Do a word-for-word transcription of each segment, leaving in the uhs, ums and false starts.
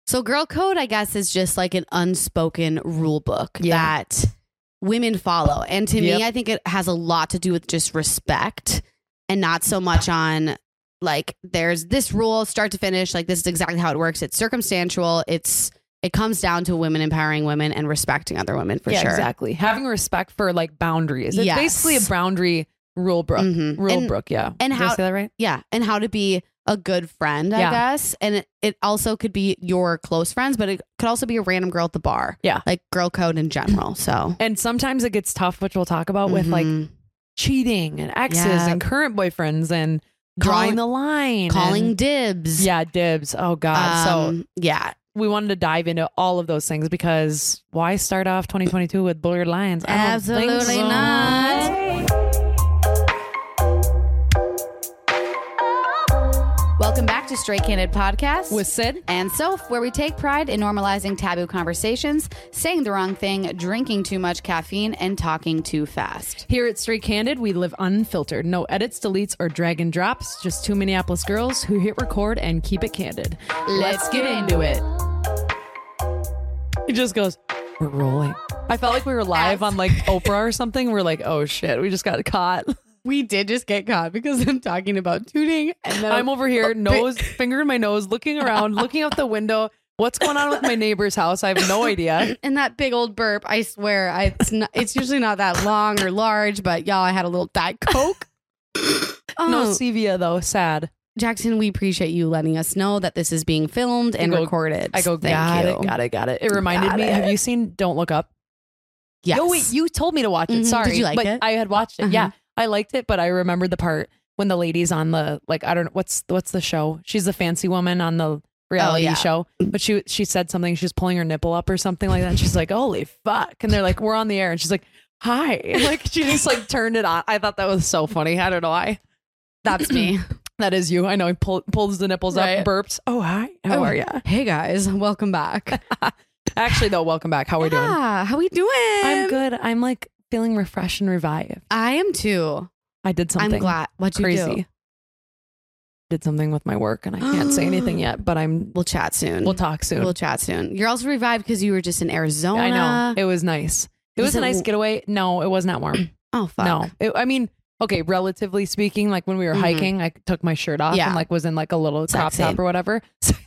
So girl code, I guess, is just like an unspoken rule book yeah. that women follow. And to yep. me, I think it has a lot to do with just respect and not so much on like, there's this rule start to finish. Like, this is exactly how it works. It's circumstantial. It's It comes down to women empowering women and respecting other women for yeah, sure. Exactly. Having respect for like boundaries. It's yes. basically a boundary rule book. Mm-hmm. Rule and, book. Yeah. And Did how, I say that right? Yeah. And how to be a good friend, I yeah. guess. And it, it also could be your close friends, but it could also be a random girl at the bar. Yeah. Like girl code in general. So, and sometimes it gets tough, which we'll talk about mm-hmm. with like cheating and exes yeah. and current boyfriends and drawing the line, calling and, dibs. Yeah. Dibs. Oh God. Um, so yeah. We wanted to dive into all of those things because why start off twenty twenty-two with blurred lines? I Absolutely don't think so. not. Welcome back to Straight Candid Podcast with Sid and Soph, where we take pride in normalizing taboo conversations, saying the wrong thing, drinking too much caffeine, and talking too fast. Here at Straight Candid, we live unfiltered. No edits, deletes, or drag and drops. Just two Minneapolis girls who hit record and keep it candid. Let's get into it. He just goes, we're rolling. I felt like we were live on like Oprah or something. We're like, oh shit, we just got caught. We did just get caught because I'm talking about tooting. And then I'm over here, nose, finger in my nose, looking around, looking out the window. What's going on with my neighbor's house? I have no idea. And that big old burp, I swear, I, it's, not, it's usually not that long or large, but y'all, I had a little Diet Coke. oh. No Stevia though, sad. Jackson, we appreciate you letting us know that this is being filmed and I go, recorded. I go, Thank got you. it, got it, got it. It reminded got me, it. Have you seen Don't Look Up? Yes. Oh, wait, you told me to watch it. Mm-hmm. Sorry. Did you like but it? I had watched it. Uh-huh. Yeah. I liked it, but I remembered the part when the lady's on the, like, I don't know, what's what's the show? She's the fancy woman on the reality oh, yeah. show. But she she said something, she was pulling her nipple up or something like that. And she's like, holy fuck. And they're like, we're on the air. And she's like, hi. Like, she just like turned it on. I thought that was so funny. I don't know why. That's me. That is you. I know. He pull, pulls the nipples right. up, burps. Oh, hi. How oh, are you? Hey, guys. Welcome back. Actually, though, welcome back. How are we doing? Yeah, how we doing? I'm good. I'm like feeling refreshed and revived. I am too. I did something. I'm glad. What'd you crazy. do? Did something with my work and I can't say anything yet, but I'm. We'll chat soon. We'll talk soon. We'll chat soon. You're also revived because you were just in Arizona. I know. It was nice. It was, was a nice w- getaway. No, it was not warm. Oh, fuck. No. It, I mean, okay, relatively speaking, like when we were mm-hmm. hiking, I took my shirt off yeah. and like was in like a little crop Sexy. top or whatever.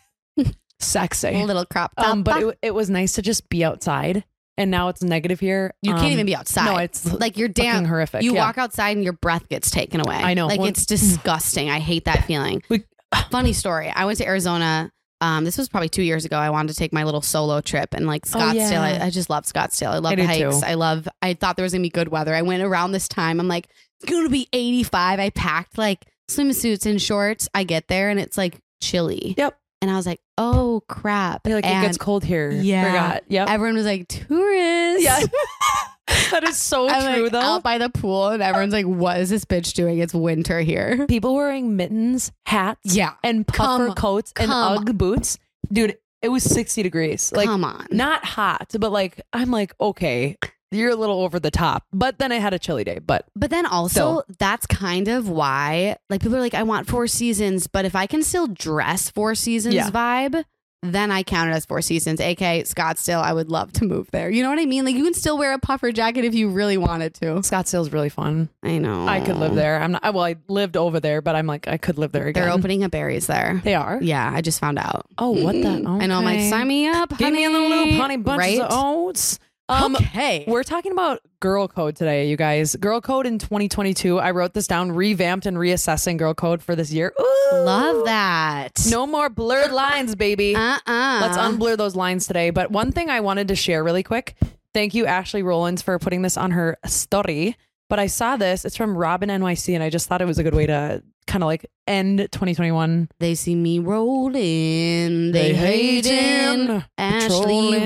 Sexy. A little crop top. Um, but it, it was nice to just be outside. And now it's negative here. You um, can't even be outside. No, it's like you're damn horrific. You yeah. walk outside and your breath gets taken away. I know. Like well, it's disgusting. I hate that feeling. We, Funny story. I went to Arizona. Um, this was probably two years ago. I wanted to take my little solo trip and like Scottsdale. Oh, yeah. I, I just love Scottsdale. I love I the hikes. Too. I love, I thought there was gonna be good weather. I went around this time. I'm like, it's going to be eighty-five. I packed like swimsuits and shorts. I get there and it's like chilly. Yep. And I was like, oh crap. Like and it gets cold here. Yeah. Forgot. Yep. Everyone was like, tourists. Yeah. That is so I'm true like, though. Out by the pool and everyone's like, what is this bitch doing? It's winter here. People wearing mittens, hats, yeah, and puffer come, coats and come. Ugg boots. Dude, it was sixty degrees. Like, come on. Not hot, but like, I'm like, okay, you're a little over the top. But then I had a chilly day. But But then also, still. that's kind of why, like, people are like, I want Four Seasons. But if I can still dress Four Seasons yeah. vibe, then I count it as Four Seasons, aka Scottsdale. I would love to move there. You know what I mean? Like, you can still wear a puffer jacket if you really wanted to. Scottsdale's really fun. I know. I could live there. I'm not, well, I lived over there, but I'm like, I could live there again. They're opening up Berries there. They are? Yeah, I just found out. Oh, what the? Okay. I know. I'm like, sign me up, honey. Get me in the loop, honey. Bunches right? of oats. Um, okay. We're talking about girl code today, you guys. Girl code in twenty twenty-two. I wrote this down, revamped and reassessing girl code for this year. Ooh. Love that. No more blurred lines, baby. Uh-uh. Let's unblur those lines today. But one thing I wanted to share really quick. Thank you, Ashley Rollins, for putting this on her story. But I saw this. It's from Robin N Y C, and I just thought it was a good way to kind of like end twenty twenty-one. They see me rolling. They, they hating. Ashley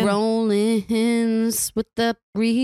Rollins with the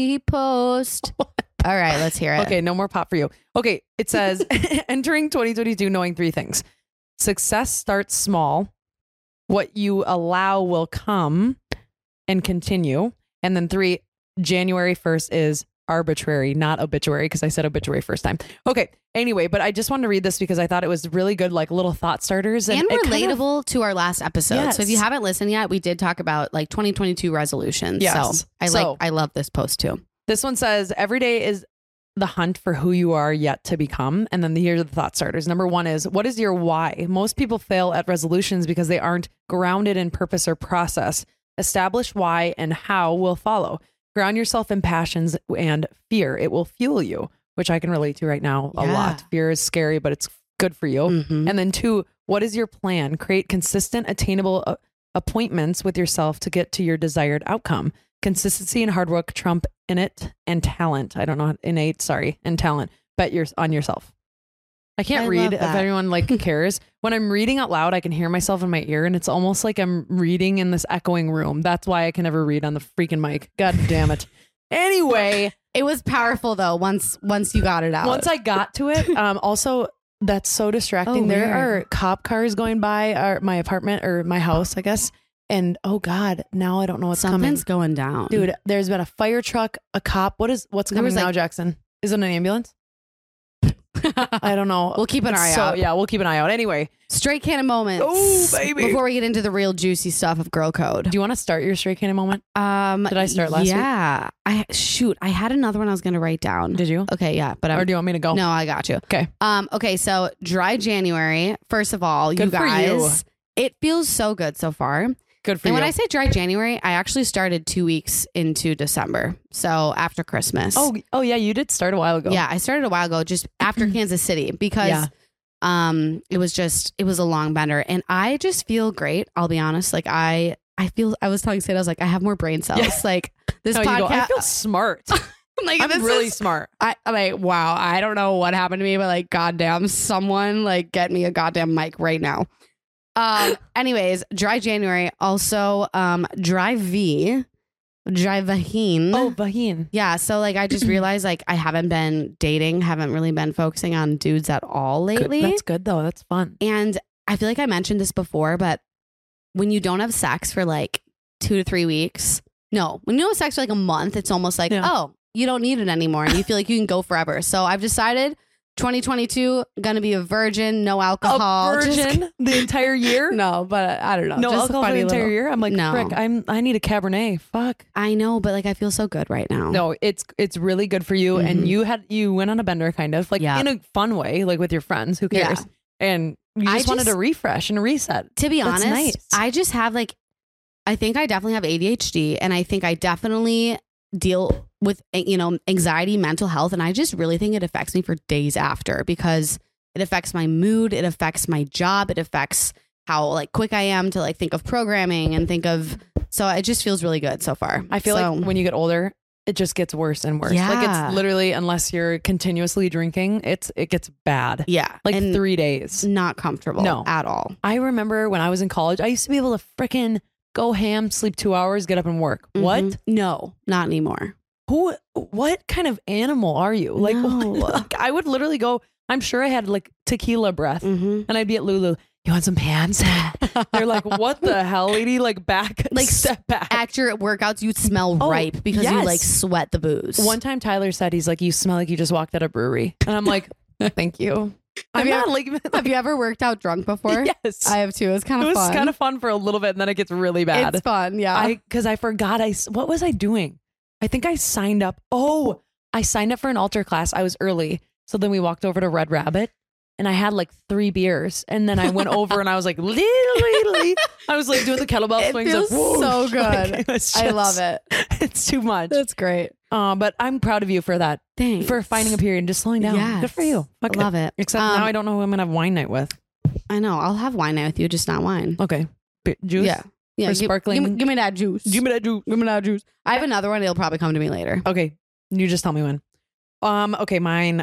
repost. All right, let's hear it. Okay, no more pop for you. Okay, it says, entering twenty twenty-two knowing three things. Success starts small. What you allow will come and continue. And then three, January first is arbitrary, not obituary, because I said obituary first time. Okay. Anyway, but I just wanted to read this because I thought it was really good, like little thought starters. And, and relatable kind of, to our last episode. Yes. So if you haven't listened yet, we did talk about like twenty twenty-two resolutions. Yes. So I so, like, I love this post too. This one says, every day is the hunt for who you are yet to become. And then the, here's the thought starters. Number one is, what is your why? Most people fail at resolutions because they aren't grounded in purpose or process. Establish why and how will follow. Ground yourself in passions and fear. It will fuel you, which I can relate to right now a Yeah. lot. Fear is scary, but it's good for you. Mm-hmm. And then two, what is your plan? Create consistent, attainable uh, appointments with yourself to get to your desired outcome. Consistency and hard work trump in it and talent. I don't know, innate, sorry, and talent. Bet you're on yourself. I can't I read love if that. anyone like cares. When I'm reading out loud, I can hear myself in my ear and it's almost like I'm reading in this echoing room. That's why I can never read on the freaking mic. God damn it. Anyway, It was powerful though. Once, once you got it out. once I got to it, um, also that's so distracting. Oh, there weird. are cop cars going by our, my apartment or my house, I guess. And oh God, now I don't know what's Something's coming. going down. Dude, there's been a fire truck, a cop. What is what's There coming was, now, like- Jackson? Is it an ambulance? I don't know. We'll keep an eye so, out. Yeah, we'll keep an eye out. Anyway, Straight cannon moments. Oh, baby. Before we get into the real juicy stuff of girl code. do you want to start your straight cannon moment? Um, Did I start last week? Yeah. I shoot. I had another one I was going to write down. Did you? Okay. Yeah. But I'm, Or do you want me to go? no, I got you. Okay. Um. Okay. So dry January. First of all, Good you for you. guys, it feels so good so far. Good for and you. when I say dry January, I actually started two weeks into December. So after Christmas. oh, oh yeah, you did start a while ago. yeah. I started a while ago, just after Kansas City, because Yeah. um, it was just it was a long bender, and I just feel great. I'll be honest. Like I, I feel. I was telling Sid, I was like, I have more brain cells. Yeah. Like this No, you go, podcast. I feel smart. like I'm this really is- smart. I, I'm like, wow, I don't know what happened to me, but like, goddamn, someone like get me a goddamn mic right now. Um, anyways, dry January, also, um, dry V, dry vagine. Oh, Vaheen. Yeah. So like, I just realized like I haven't been dating, haven't really been focusing on dudes at all lately. That's good though. That's fun. And I feel like I mentioned this before, but when you don't have sex for like two to three weeks, no, when you don't have sex for like a month, it's almost like, Yeah. oh, you don't need it anymore. And you feel like you can go forever. So I've decided twenty twenty-two, gonna be a virgin, no alcohol. A Just- virgin the entire year? no, but I don't know. No just a alcohol for funny the entire little- year? I'm like, No. frick, I'm, I need a Cabernet. Fuck. I know, but like I feel so good right now. No, it's it's really good for you. And Mhm. you had you went on a bender kind of like Yeah. in a fun way, like with your friends. Who Yeah. cares? And you I just wanted just- to refresh and reset. To be That's honest, nice. I just have like, I think I definitely have A D H D, and I think I definitely deal with, you know, anxiety, mental health. And I just really think it affects me for days after, because it affects my mood. It affects my job. It affects how like quick I am to like think of programming and think of, so it just feels really good so far. I feel So, like when you get older, it just gets worse and worse. Like Yeah. it's literally, unless you're continuously drinking, it's it gets bad. yeah, Like and three days. not comfortable No. at all. I remember when I was in college, I used to be able to frickin' go ham, sleep two hours, get up and work. What? Mhm. No, not anymore. Who? What kind of animal are you? Like, No. like, I would literally go. I'm sure I had like tequila breath, Mm-hmm. and I'd be at Lulu. You want some pants? They're like, what the hell, lady? Like back, Like, step back. After workouts, you'd smell Oh, ripe because you yes. like sweat the booze. One time, Tyler said he's like, you smell like you just walked out of a brewery, and I'm like, thank you. I'm you not ever- like, Have you ever worked out drunk before? yes. I have too. It's kind it of was fun. kind of fun for a little bit, and then it gets really bad. It's fun. Yeah. I because I forgot I s- what was I doing? I think I signed up. Oh, I signed up for an altar class. I was early, so then we walked over to Red Rabbit, and I had like three beers, and then I went over and I was like, little, little, I was like doing the kettlebell It swings. feels like, whoosh. so Like, good. it was I just- love it. It's too much. That's great. Uh, but I'm proud of you for that, Thanks. for finding a period and just slowing down. Yes. Good for you. I Fuck love it. Except Um, now I don't know who I'm gonna have wine night with. I know. I'll have wine night with you, just not wine. Okay, Be- juice. Yeah. Yeah. Or give, sparkling- Give me, give me that juice. Give me that juice. Give me that juice. I have another one. It'll probably come to me later. Okay, you just tell me when. Um. Okay, mine.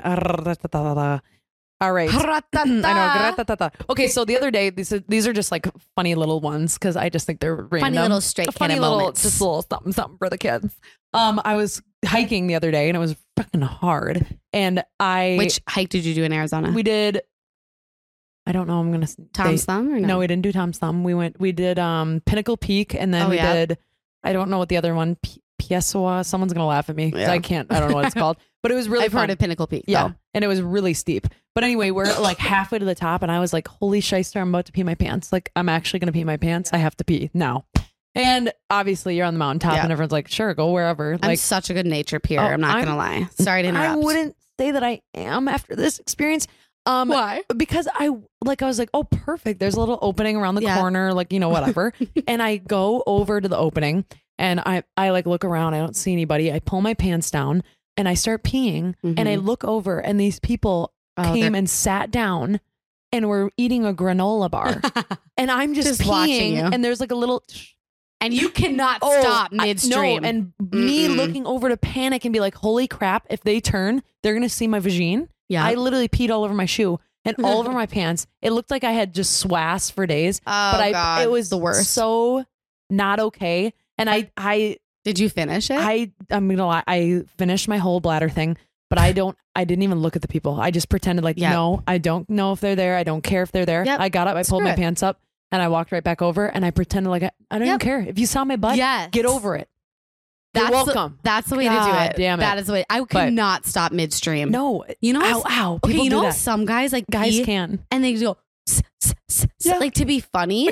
All right. I know. Gratata. Okay, so the other day, these are, these are just like funny little ones because I just think they're random. Funny little straight funny cannon little, moments. just little something, something for the kids. Um, I was hiking the other day and it was fucking hard, and I Which hike did you do in Arizona? we did. I don't know. I'm gonna say- Tom's Thumb or no? No, we didn't do Tom's Thumb. We went. We did um Pinnacle Peak, and then Oh, we yeah. did. I don't know what the other one. P- Pieswa. Someone's gonna laugh at me. Yeah. I can't. I don't know what it's called. But it was really I've fun. heard of Pinnacle Peak. Yeah, though. and it was really steep. But anyway, we're like halfway to the top, and I was like, "Holy shyster! I'm about to pee my pants. Like, I'm actually gonna pee my pants. I have to pee now." And obviously, you're on the mountaintop, Yeah. and everyone's like, "Sure, go wherever." I'm Like, such a good nature peer. Oh, I'm not I'm- gonna lie. Sorry to interrupt. I wouldn't say that I am after this experience. Um, Why? Because I like I was like, oh, perfect. There's a little opening around the Yeah. corner, like, you know, whatever. And I go over to the opening and I I like look around. I don't see anybody. I pull my pants down and I start peeing. And I look over and these people Oh, came they're- and sat down and were eating a granola bar. And I'm just, Just watching peeing you. and there's like a little and you cannot Oh, stop I- midstream. no, and me Mm-mm. looking over to panic and be like, holy crap, if they turn, they're gonna see my vagine. yeah. I literally peed all over my shoe and all over my pants. It looked like I had just swass for days. oh but I God, it was the worst. so not okay. And I I Did you finish it? I I'm gonna lie, I finished my whole bladder thing, but I don't I didn't even look at the people. I just pretended like Yeah. no, I don't know if they're there. I don't care if they're there. Yep. I got up, I Screw pulled my it. pants up, and I walked right back over and I pretended like I, I don't Yep. even care. If you saw my butt, yes. get over it. You're That's welcome. The, that's the way to God do it. damn it. That is the way. I cannot stop midstream. No. You know, Ow, ow. okay, People you do know, that. some guys like Guys pee can. and they go "S- s- s- s," Yeah. like to be funny.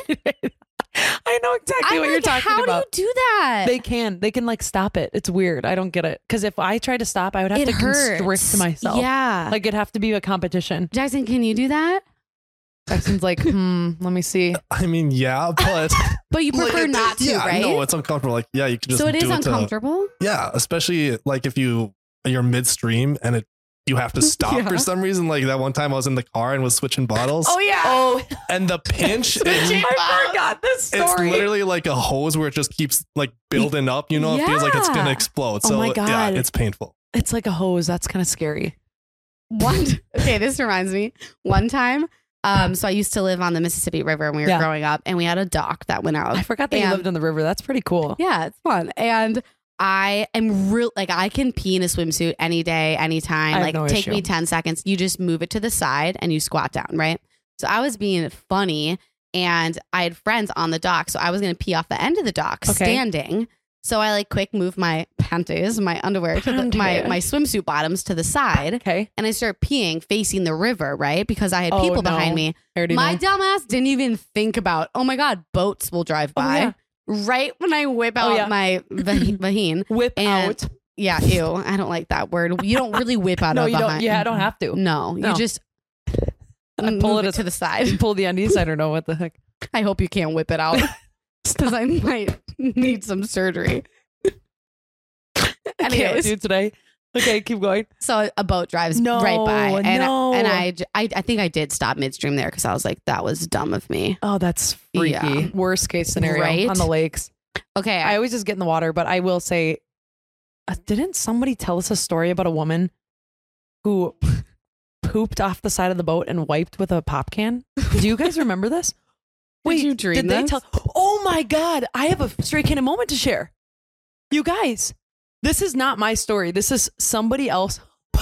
I know exactly I'm what like, you're talking how about. do you do that? They can. They can like stop it. It's weird. I don't get it. Because if I tried to stop, I would have it to hurts. constrict myself. Yeah. Like it'd have to be a competition. Jackson, can you do that? Jackson's like, hmm, let me see. I mean, yeah, but But you like, prefer it- not to, yeah, right? No, it's uncomfortable. Like, yeah, you can just so it do is it to- uncomfortable. yeah, especially like if you you're midstream and it you have to stop Yeah. for some reason. Like that one time I was in the car and was switching bottles, yeah. Oh, and the pinch, Switching it- I forgot this it's story. literally like a hose where it just keeps like building up. You know, it feels like it's Yeah. gonna explode. Oh So my yeah, God. it's painful. It's like a hose. That's kind of scary. One. Okay, this reminds me. One time, um, so I used to live on the Mississippi River when we were Yeah. growing up, and we had a dock that went out. I forgot that you And- lived on the river. That's pretty cool. Yeah, it's fun. And I am real like I can pee in a swimsuit any day, anytime. I have Like no take issue. me ten seconds. You just move it to the side and you squat down, right? So I was being funny and I had friends on the dock. So I was gonna pee off the end of the dock Okay. standing. So I like quick move my panties, my underwear to the, my, Panties. my swimsuit bottoms to the side. Okay. And I start peeing facing the river, right? Because I had Oh, people no. behind me. I already My know. dumbass didn't even think about, oh my God, boats will drive Oh, by. yeah. Right when I whip Oh, out yeah. my vah- vagine. Whip And- out. Yeah, ew. I don't like that word. You don't really whip out No, of you don't. behind. Yeah, I don't have to. No, No. you just I move pull it it as- to the side. Pull the undies. I don't know what the heck. I hope you can't whip it out because I might need some surgery. I can't Anyways, do today. Okay, keep going. so a boat drives No, right by, and no. and I, j- I I think I did stop midstream there because I was like, that was dumb of me. Oh, that's freaky. Yeah. Worst case scenario Right? on the lakes. Okay, I I, always just get in the water, but I will say, uh, didn't somebody tell us a story about a woman who pooped off the side of the boat and wiped with a pop can? Do you guys remember this? Wait, you dream did they this? tell? Oh my God, I have a stray cannon moment to share. You guys, this is not my story. This is somebody else.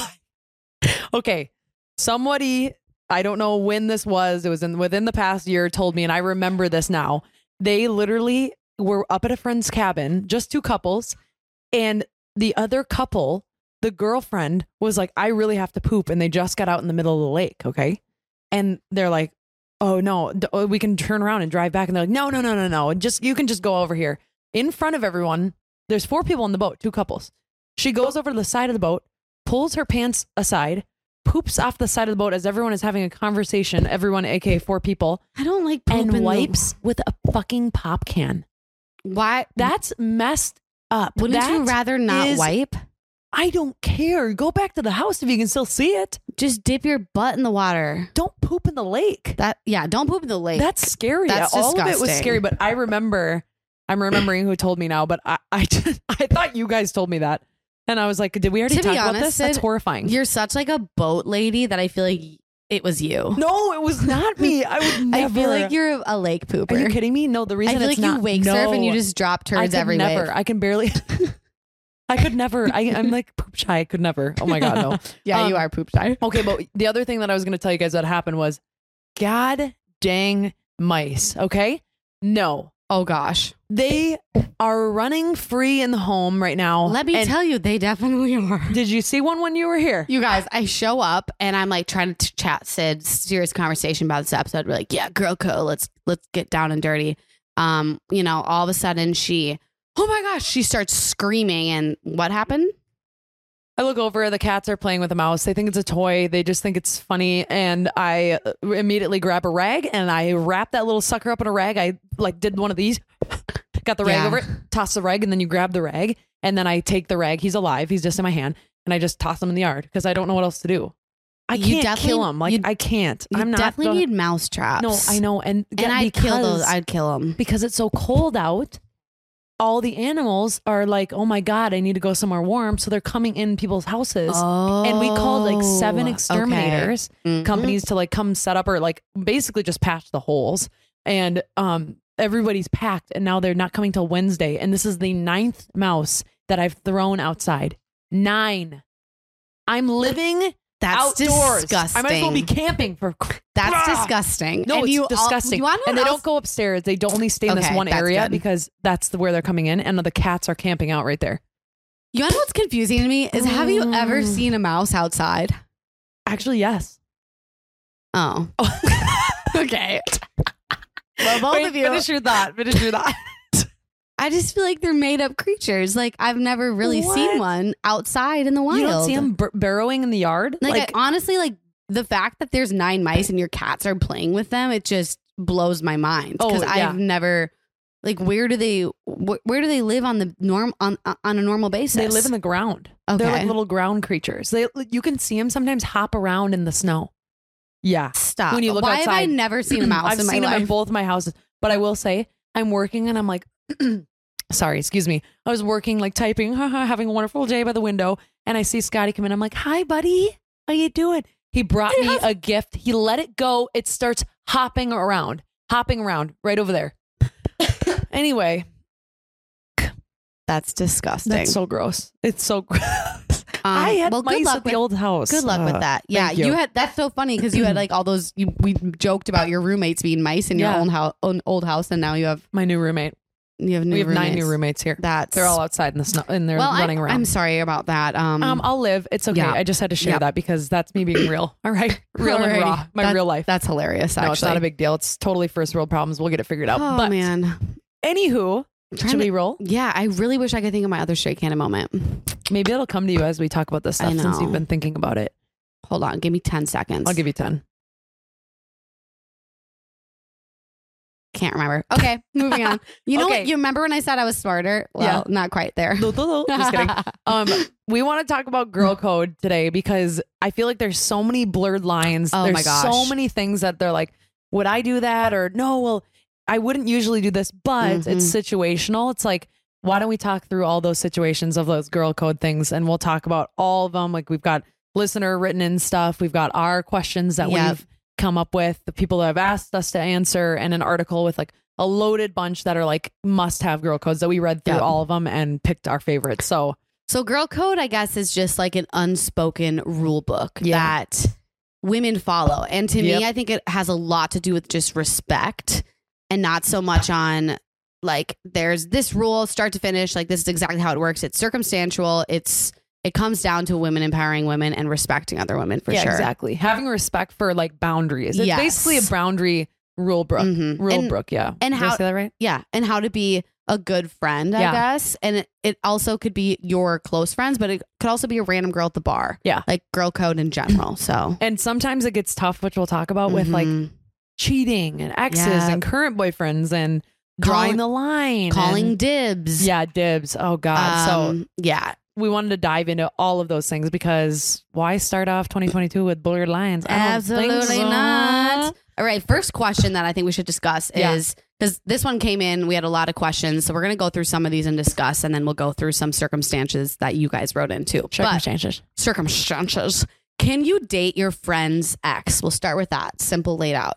Okay, somebody, I don't know when this was. It was in within the past year. Told me, and I remember this now. They literally were up at a friend's cabin, just two couples, and the other couple, the girlfriend, was like, "I really have to poop," and they just got out in the middle of the lake. Okay, and they're like, "Oh no, d- oh, we can turn around and drive back." And they're like, "No, no, no, no, no. Just you can just go over here in front of everyone." There's four people in the boat, two couples. She goes over to the side of the boat, pulls her pants aside, poops off the side of the boat as everyone is having a conversation. Everyone, aka four people, I don't like poop in and the- wipes with a fucking pop can. Why? That's messed up. Wouldn't That you rather not is- wipe? I don't care. Go back to the house if you can still see it. Just dip your butt in the water. Don't poop in the lake. That yeah, don't poop in the lake. That's scary. That's All of it was disgusting. scary, but I remember, I'm remembering who told me now, but I, I, just, I thought you guys told me that. And I was like, did we already To be talk about honest, this? That's Sid, horrifying. You're such like a boat lady that I feel like it was you. No, it was not me. I would never. I feel like you're a lake pooper. Are you kidding me? No, the I reason feel it's like not. you wake no, surf and you just drop I turds could every never. wave. I can barely. I could never. I, I'm like poop shy. I could never. Oh my God, no. Yeah, you Um, are poop shy. Okay, but the other thing that I was going to tell you guys that happened was, God dang mice. Okay, no, Oh gosh. they are running free in the home right now. Let me and tell you, they definitely are. Did you see one when you were here? You guys, I show up and I'm like trying to chat Sid, serious conversation about this episode. We're like, yeah, girl code. Let's let's get down and dirty. Um, you know, all of a sudden she, oh my gosh, she starts screaming. And what happened? I look over, the cats are playing with a mouse. They think it's a toy. They just think it's funny. And I immediately grab a rag and I wrap that little sucker up in a rag. I like did one of these, got the rag Yeah. over it, toss the rag, and then you grab the rag. And then I take the rag. He's alive. He's just in my hand. And I just toss him in the yard because I don't know what else to do. I You can't definitely- kill him. Like you- I can't. You I'm not definitely gonna- need mouse traps. No, I know. And, And I'd kill those. I'd kill them. because it's so cold out. All the animals are like, oh my God, I need to go somewhere warm. So they're coming in people's houses. Oh, And we called like seven okay. exterminators Mhm. companies to like come set up or like basically just patch the holes. And um, everybody's packed. And now they're not coming till Wednesday. And this is the ninth mouse that I've thrown outside. Nine. I'm living That's outdoors. disgusting. I might as well be camping for. That's Ah! disgusting. No, and it's you all- disgusting. you wanna know and they what don't else- go upstairs. They don't only stay in this Okay, one that's area good. because that's the, where they're coming in, and the cats are camping out right there. You know what's confusing to me is have you ever Mm. seen a mouse outside? Actually, yes. Oh. Okay. Well, both Wait, of you. finish your thought. Finish your thought. I just feel like they're made up creatures. Like I've never really What? seen one outside in the wild. You don't see them bur- burrowing in the yard? Like, I, honestly, like the fact that there's nine mice and your cats are playing with them, it just blows my mind. Oh, Because yeah. I've never, like, where do they, wh- where do they live on the norm on on a normal basis? they live in the ground. They're like Okay. little ground creatures. They you can see them sometimes hop around in the snow. Yeah. Stop. when you look Why have I outside. never seen a mouse I've in my seen them life? in both my houses, but I will say I'm working and I'm like, sorry, excuse me. I was working, like typing, having a wonderful day by the window, and I see Scotty come in. I'm like, hi, buddy. How you doing? He brought me a gift. He let it go. It starts hopping around, hopping around right over there. Anyway, That's disgusting. that's so gross. It's so gross. Um, I had well, good mice luck at the with- old house. Good luck Uh, with that. Yeah, thank you. you. had. That's so funny because you had like all those. You, we joked about your roommates being mice in your Yeah. own house, own old house, and now you have My new roommate. you have new We have roommates. nine new roommates here. That's They're all outside in the snow and they're well. running I'm, around. I'm sorry about that. Um, Um, I'll live. It's okay. yeah. I just had to share Yeah. that because that's me being real. All right, real and Alrighty. raw. My That- real life. that's hilarious. Actually, No, it's not a big deal. It's totally first world problems. We'll get it figured out. Oh but man, anywho, Trying should to- we roll? yeah. I really wish I could think of my other straight cannon moment. Maybe it'll come to you as we talk about this I stuff since know. you've been thinking about it. Hold on, give me ten seconds. I'll give you ten. Can't remember. Okay, moving on. You know Okay. what? You remember when I said I was smarter? Well, not quite there. No, no, no. Just kidding. Um, we want to talk about girl code today because I feel like there's so many blurred lines. Oh there's my gosh. so many things that they're like, would I do that? Or no, well, I wouldn't usually do this, but Mhm. it's situational. It's like, why don't we talk through all those situations of those girl code things and we'll talk about all of them. Like we've got listener written in stuff. We've got our questions that Yep. we've come up with, the people that have asked us to answer, and an article with like a loaded bunch that are like must have girl codes that we read through Yep. all of them and picked our favorites. So So girl code, I guess, is just like an unspoken rule book Yeah. that women follow. And to Yep. me, I think it has a lot to do with just respect and not so much on like there's this rule start to finish, like this is exactly how it works. It's circumstantial. It's it comes down to women empowering women and respecting other women for yeah, sure. exactly. Having respect for like boundaries. It's Yes. basically a boundary rule book. Mhm. Rule And- book, yeah. and Did I how- say that right? Yeah. And how to be a good friend, I Yeah. guess. And it, it also could be your close friends, but it could also be a random girl at the bar. Yeah. Like girl code in general. So And sometimes it gets tough, which we'll talk about with like Mhm. cheating and exes Yeah. and current boyfriends and drawing Calling- the line. calling and- dibs. yeah, dibs. Oh God. so Um, yeah, we wanted to dive into all of those things because why start off twenty twenty-two with blurred lines? I don't think absolutely so. not. All right, first question that I think we should discuss Yeah. is because this one came in, we had a lot of questions, so we're gonna go through some of these and discuss, and then we'll go through some circumstances that you guys wrote into. But Circumstances. circumstances. Can you date your friend's ex? We'll start with that. Simple laid out.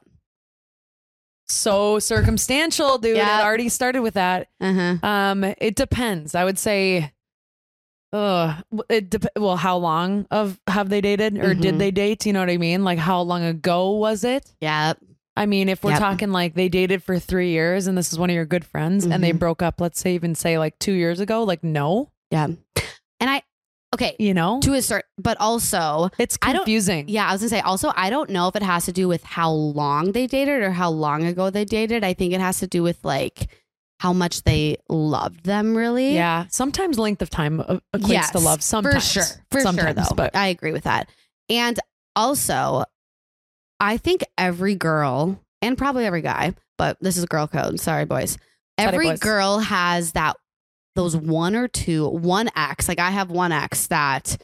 So circumstantial, dude. Yeah. It already started with that. Uh huh. Um, it depends. I would say, uh, it dep- well, how long of have they dated or did Mhm. they date? You know what I mean? Like how long ago was it? Yeah. I mean, if we're Yep. talking like they dated for three years and this is one of your good friends and they Mhm. broke up, let's say even say like two years ago, like no, Yeah. And I, okay, you know, to a certain, but also, it's I don't- confusing. yeah, I was gonna say also, I don't know if it has to do with how long they dated or how long ago they dated. I think it has to do with like how much they loved them really. Yeah. Sometimes length of time uh, equates Yes, to love. Sometimes. For sure. For Sometimes, sure though. But I agree with that. And also, I think every girl and probably every guy, but this is girl code. Sorry, boys. Sorry, Every boys. girl has that, those one or two, one ex. Like I have one ex that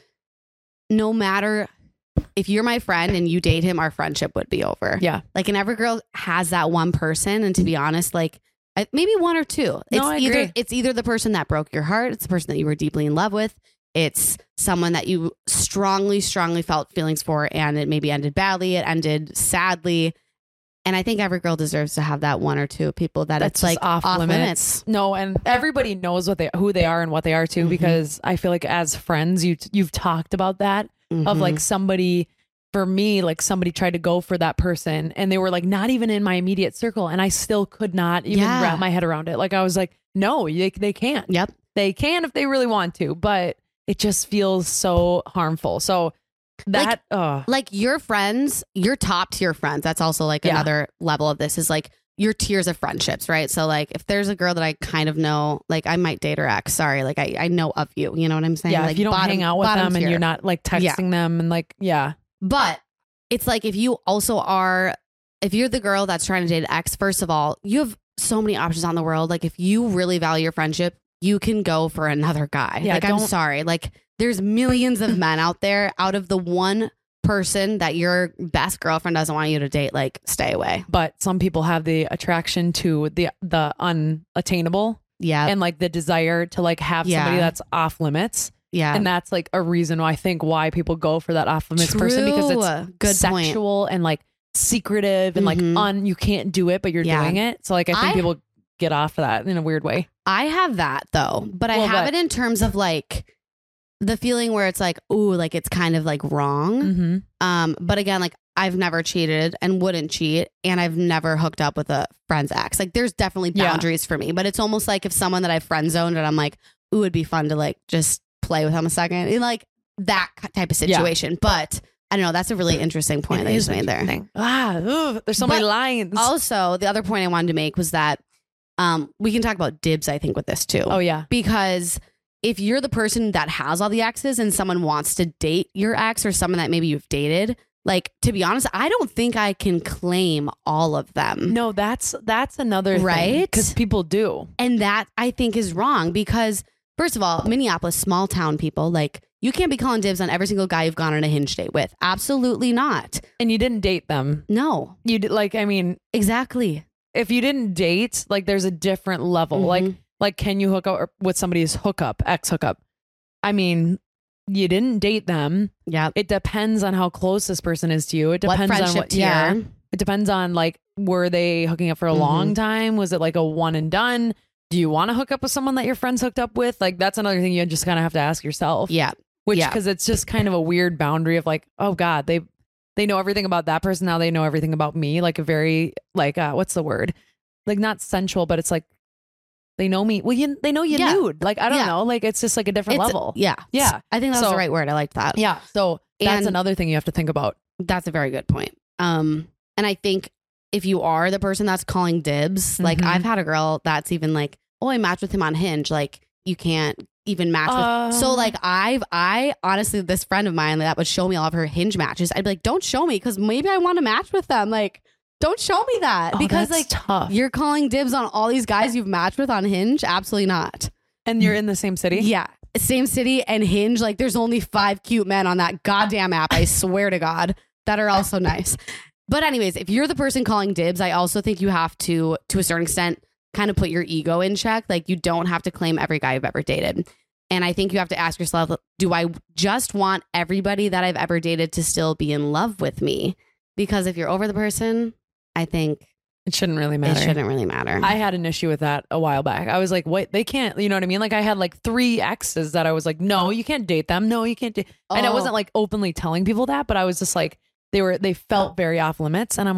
no matter if you're my friend and you date him, our friendship would be over. yeah. Like, and every girl has that one person. And to be honest, like I- maybe one or two. It's I either agree. it's either the person that broke your heart, it's the person that you were deeply in love with, it's someone that you strongly, strongly felt feelings for, and it maybe ended badly, it ended sadly. And I think every girl deserves to have that one or two people that That's it's just like off, off limits. limits. No, and everybody knows what they who they are and what they are too, Mhm. because I feel like as friends, you you've talked about that of Mhm. like somebody. For me, like somebody tried to go for that person and they were like not even in my immediate circle, and I still could not even Yeah. wrap my head around it. Like I was like, no, they they can't. Yep. They can if they really want to, but it just feels so harmful. So that, uh, Like your friends, your top tier friends, that's also like Yeah. another level of this is like your tiers of friendships, right? So like if there's a girl that I kind of know, like I might date her ex, sorry, like I, I know of you, you know what I'm saying? yeah, like if you don't bottom- hang out with bottom them and tier. you're not like texting Yeah. them and like, yeah, But it's like if you also are, if you're the girl that's trying to date an ex, first of all, you have so many options on the world. Like if you really value your friendship, you can go for another guy. Yeah, like I'm don't- sorry. Like there's millions of men out there. Out of the one person that your best girlfriend doesn't want you to date, like stay away. but some people have the attraction to the the unattainable Yeah. and like the desire to like have somebody Yeah. that's off limits. yeah. And that's like a reason why I think why people go for that off limits person, because it's True. Good point. sexual and like secretive and Mhm. like un you can't do it, but you're Yeah. doing it. So like I think I- people get off of that in a weird way. I have that though, but I Well, have but- it in terms of like the feeling where it's like, ooh, like it's kind of like wrong. Mm-hmm. Um, but again, like I've never cheated and wouldn't cheat, and I've never hooked up with a friend's ex. Like there's definitely Yeah. boundaries for me, but it's almost like if someone that I've friend zoned and I'm like, ooh, it'd be fun to like just play with him a second, and like that type of Yeah. situation. But I don't know. That's a really interesting point It that you is just made there. interesting. Ah, ugh, there's so many But lines. Also, the other point I wanted to make was that um, we can talk about dibs, I think, with this too. oh yeah. Because if you're the person that has all the exes and someone wants to date your ex or someone that maybe you've dated, like, to be honest, I don't think I can claim all of them. No, that's that's another Right? Because people do. And that I think is wrong because, first of all, Minneapolis, small town people, like, you can't be calling dibs on every single guy you've gone on a Hinge date with. Absolutely not. And you didn't date them. No, You did, like, I mean, exactly. if you didn't date, like, there's a different level. Like, Mhm. like, can you hook up with somebody's hookup, ex hookup? I mean, you didn't date them. Yeah. It depends on how close this person is to you. It What depends on friendship what tier? yeah. It depends on like, were they hooking up for a Mhm. long time? Was it like a one and done? Do you want to hook up with someone that your friends hooked up with? Like, that's another thing you just kind of have to ask yourself. Yeah. Which, yeah. because it's just kind of a weird boundary of like, oh God, they they know everything about that person. Now they know everything about me. Like a very like uh, what's the word? Like not sensual, but it's like they know me. Well, you, they know you Yeah. nude. Like I don't Yeah. know. Like it's just like a different It's- level. Yeah. Yeah. I think that's So- the right word. I like that. Yeah. So that's And- another thing you have to think about. That's a very good point. Um, and I think if you are the person that's calling dibs, like Mhm. I've had a girl that's even like, oh, I matched with him on Hinge. Like you can't even match Uh. with. So like I've, I honestly, this friend of mine that would show me all of her Hinge matches. I'd be like, don't show me because maybe I want to match with them. Like, don't show me that Oh, because that's like tough. you're calling dibs on all these guys you've matched with on Hinge. Absolutely not. And you're in the same city. Yeah. Same city and Hinge. Like there's only five cute men on that goddamn app. I swear to God, that are also nice. But anyways, if you're the person calling dibs, I also think you have to, to a certain extent, kind of put your ego in check. Like you don't have to claim every guy you've ever dated. And I think you have to ask yourself, do I just want everybody that I've ever dated to still be in love with me? Because if you're over the person, I think It shouldn't really matter. it shouldn't really matter. I had an issue with that a while back. I was like, wait, they can't, you know what I mean? Like I had like three exes that I was like, no, you can't date them. No, you can't date. And I Oh. wasn't like openly telling people that, but I was just like, they were, they felt very off limits. And I'm like,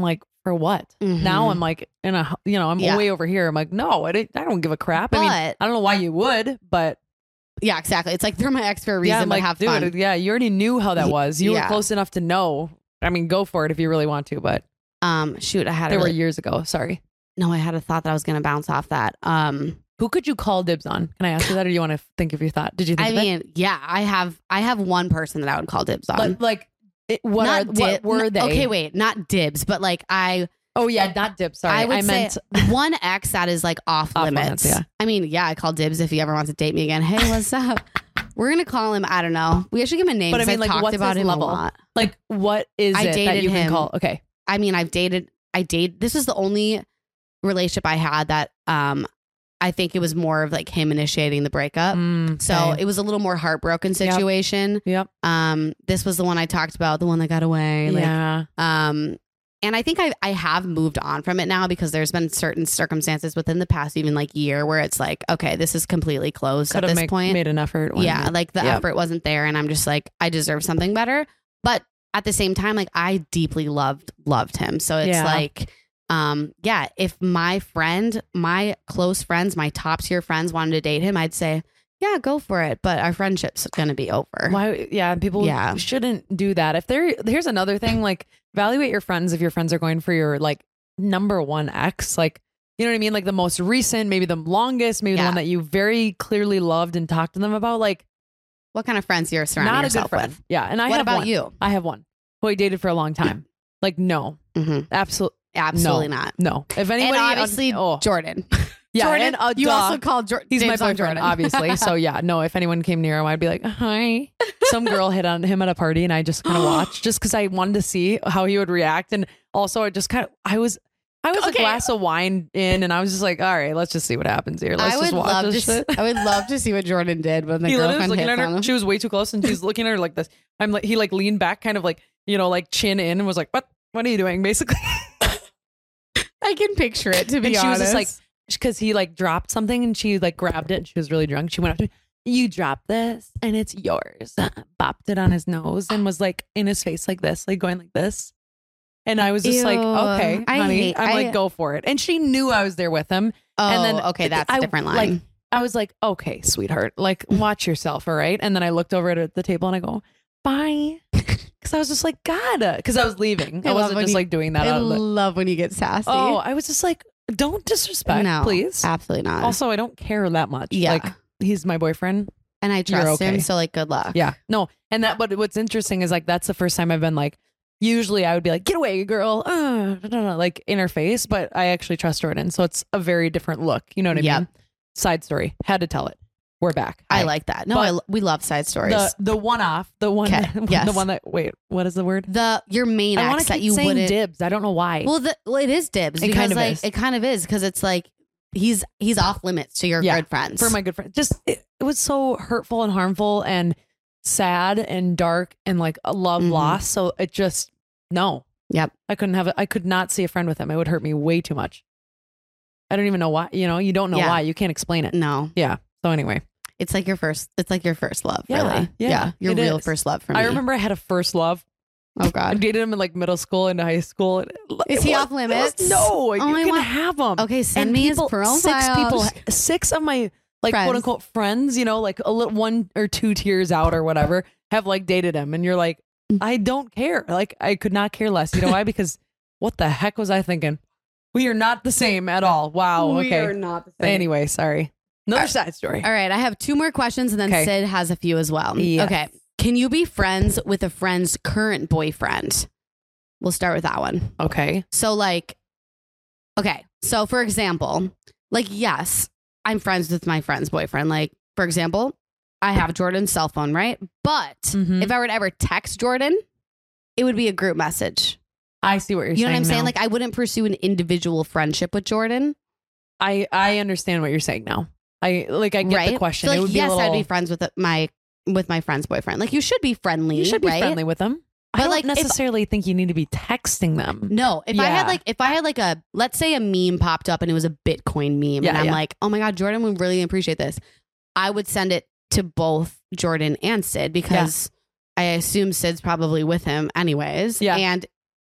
for what? Mhm. Now I'm like in a, you know, I'm Yeah. way over here. I'm like, no, I, didn't, I don't give a crap. But I mean, I don't know why you would, but yeah, exactly. It's like they're my ex for a reason, yeah, I'm but like, have dude, fun. yeah, you already knew how that was. You Yeah. were close enough to know. I mean, go for it if you really want to, but Um, shoot, I had they a were really, years ago. Sorry. no, I had a thought that I was going to bounce off that. Um, Who could you call dibs on? Can I ask you that, or do you want to think of your thought? Did you think I of it? mean, yeah, I have, I have one person that I would call dibs on. Like, like it, what, are, not what dib- were they? Okay, wait, not dibs, but like I, Oh yeah, not dibs. Sorry, I would meant say one ex that is like off, Off limits. limits, yeah. I mean, yeah, I call dibs if he ever wants to date me again. Hey, what's up? We're gonna call him. I don't know. We should give him a name. But I 'cause mean, I've like, talked what's about his him level? a lot. like what is I it that dated you can him. call? Okay, I mean, I've dated. I date. This is the only relationship I had that. Um, I think it was more of like him initiating the breakup. Mm, So okay. it was a little more heartbroken situation. Yep. Um, this was the one I talked about, the one that got away. Like, yeah. Um, and I think I I have moved on from it now because there's been certain circumstances within the past even like year where it's like, okay, this is completely closed Could at have this make, point. made an effort. when- Yeah, like the Yep. effort wasn't there, and I'm just like, I deserve something better. But at the same time, like I deeply loved loved him. So it's Yeah. like, um, yeah, if my friend, my close friends, my top tier friends wanted to date him, I'd say, yeah, go for it. But our friendship's gonna be over. Why? Yeah, people Yeah. shouldn't do that. If they're here's another thing, like evaluate your friends if your friends are going for your like number one ex, like you know what I mean, like the most recent, maybe the longest, maybe the Yeah. one that you very clearly loved and talked to them about. Like What kind of friends you're surrounding not a yourself good friend. with? Yeah, and I What have about one. you? I have one who I dated for a long time. Like no, hmm absolutely Absolutely No. not. no. If anybody, And obviously, oh Jordan. yeah, Jordan, and, uh, you duh. also called Jordan. He's my boyfriend, obviously. So yeah, no, if anyone came near him, I'd be like, hi. Some girl hit on him at a party and I just kind of watched just because I wanted to see how he would react. And also I just kind of, I was, I was Okay. a glass of wine in and I was just like, all right, let's just see what happens here. Let's I would just watch love to. this s- shit. I would love to see what Jordan did when the He literally was girlfriend looking hit at on her. him. She was way too close and she's looking at her like this. I'm like, he like leaned back kind of like, you know, like chin in and was like, what, what are you doing? Basically. I can picture it, to be And she was honest. just like, because he like dropped something and she like grabbed it and she was really drunk. She went up to me, you dropped this and it's yours. Bopped it on his nose and was like in his face like this, like going like this. And I was just like, Ew. okay, I honey. hate- I'm I- like, go for it. And she knew I was there with him. oh, and then okay, that's I- a different line. like, I was like, okay, sweetheart, like watch yourself. All right. And then I looked over at the table and I go, bye. Cause I was just like, God, cause I was leaving. I I, love wasn't when just you- like doing that. I out of the, love when you get sassy. oh, I was just like, don't disrespect, no, please. absolutely not. Also, I don't care that much. Yeah. Like he's my boyfriend. and I you're trust him, okay. so like, good luck. Yeah. No. And that, but what's interesting is like, that's the first time I've been like, usually I would be like, get away, girl. Uh, I don't know, like in her face, but I actually trust Jordan. So it's a very different look. You know what I Yep. mean? Side story. Had to tell it. We're back. I Hi. like that. No, But I, lo- we love side stories. the, the one off, the one, Okay, yes. the one that, wait, what is the word? The your main I want ex to that keep you saying wouldn't. dibs. I don't know why. Well, the, well, it is dibs It because kind of like is. it kind of is because it's like he's he's off limits to your Yeah, good friends. for my good friend. Just it, it was so hurtful and harmful and sad and dark and like a love Mhm. loss. So it just no. Yep. I couldn't have. A, I could not see a friend with him. It would hurt me way too much. I don't even know why. You know, you don't know Yeah. why. You can't explain it. no, Yeah. So anyway, it's like your first. It's like your first love. Yeah, really. yeah, your it real is. first love for me. I remember I had a first love. Oh I God. dated him in like middle school and high school. And Is it he was- off limits? it was- No, Oh, you I can want- have him. Okay, send And me people, his profile. Six people, six of my like Friends. quote unquote friends, you know, like a little one or two tiers out or whatever, have like dated him, and you're like, I don't care. Like I could not care less. You know why? Because what the heck was I thinking? We are not the same at all. Wow. We okay. are not the same. Anyway, sorry. Another Uh, side story. All right, I have two more questions, and then Okay. Sid has a few as well. Yes. Okay, can you be friends with a friend's current boyfriend? We'll start with that one. Okay. So, like, okay, so for example, like, yes, I'm friends with my friend's boyfriend. Like, for example, I have Jordan's cell phone, right? But Mhm. if I were to ever text Jordan, it would be a group message. I see what you're You saying. know what I'm saying? now. Like, I wouldn't pursue an individual friendship with Jordan, I I understand what you're saying now. I like I get right? the question. So, like, it would be yes, a little, I'd be friends with my with my friend's boyfriend. Like, you should be friendly. You should be right? friendly with them. I But, don't like, if- necessarily think you need to be texting them. No, if I had Yeah. like if I had like a let's say a meme popped up and it was a Bitcoin meme Yeah, and I'm yeah. like, oh my God, Jordan would really appreciate this. I would send it to both Jordan and Sid because I assume Sid's probably with him anyways. Yeah. And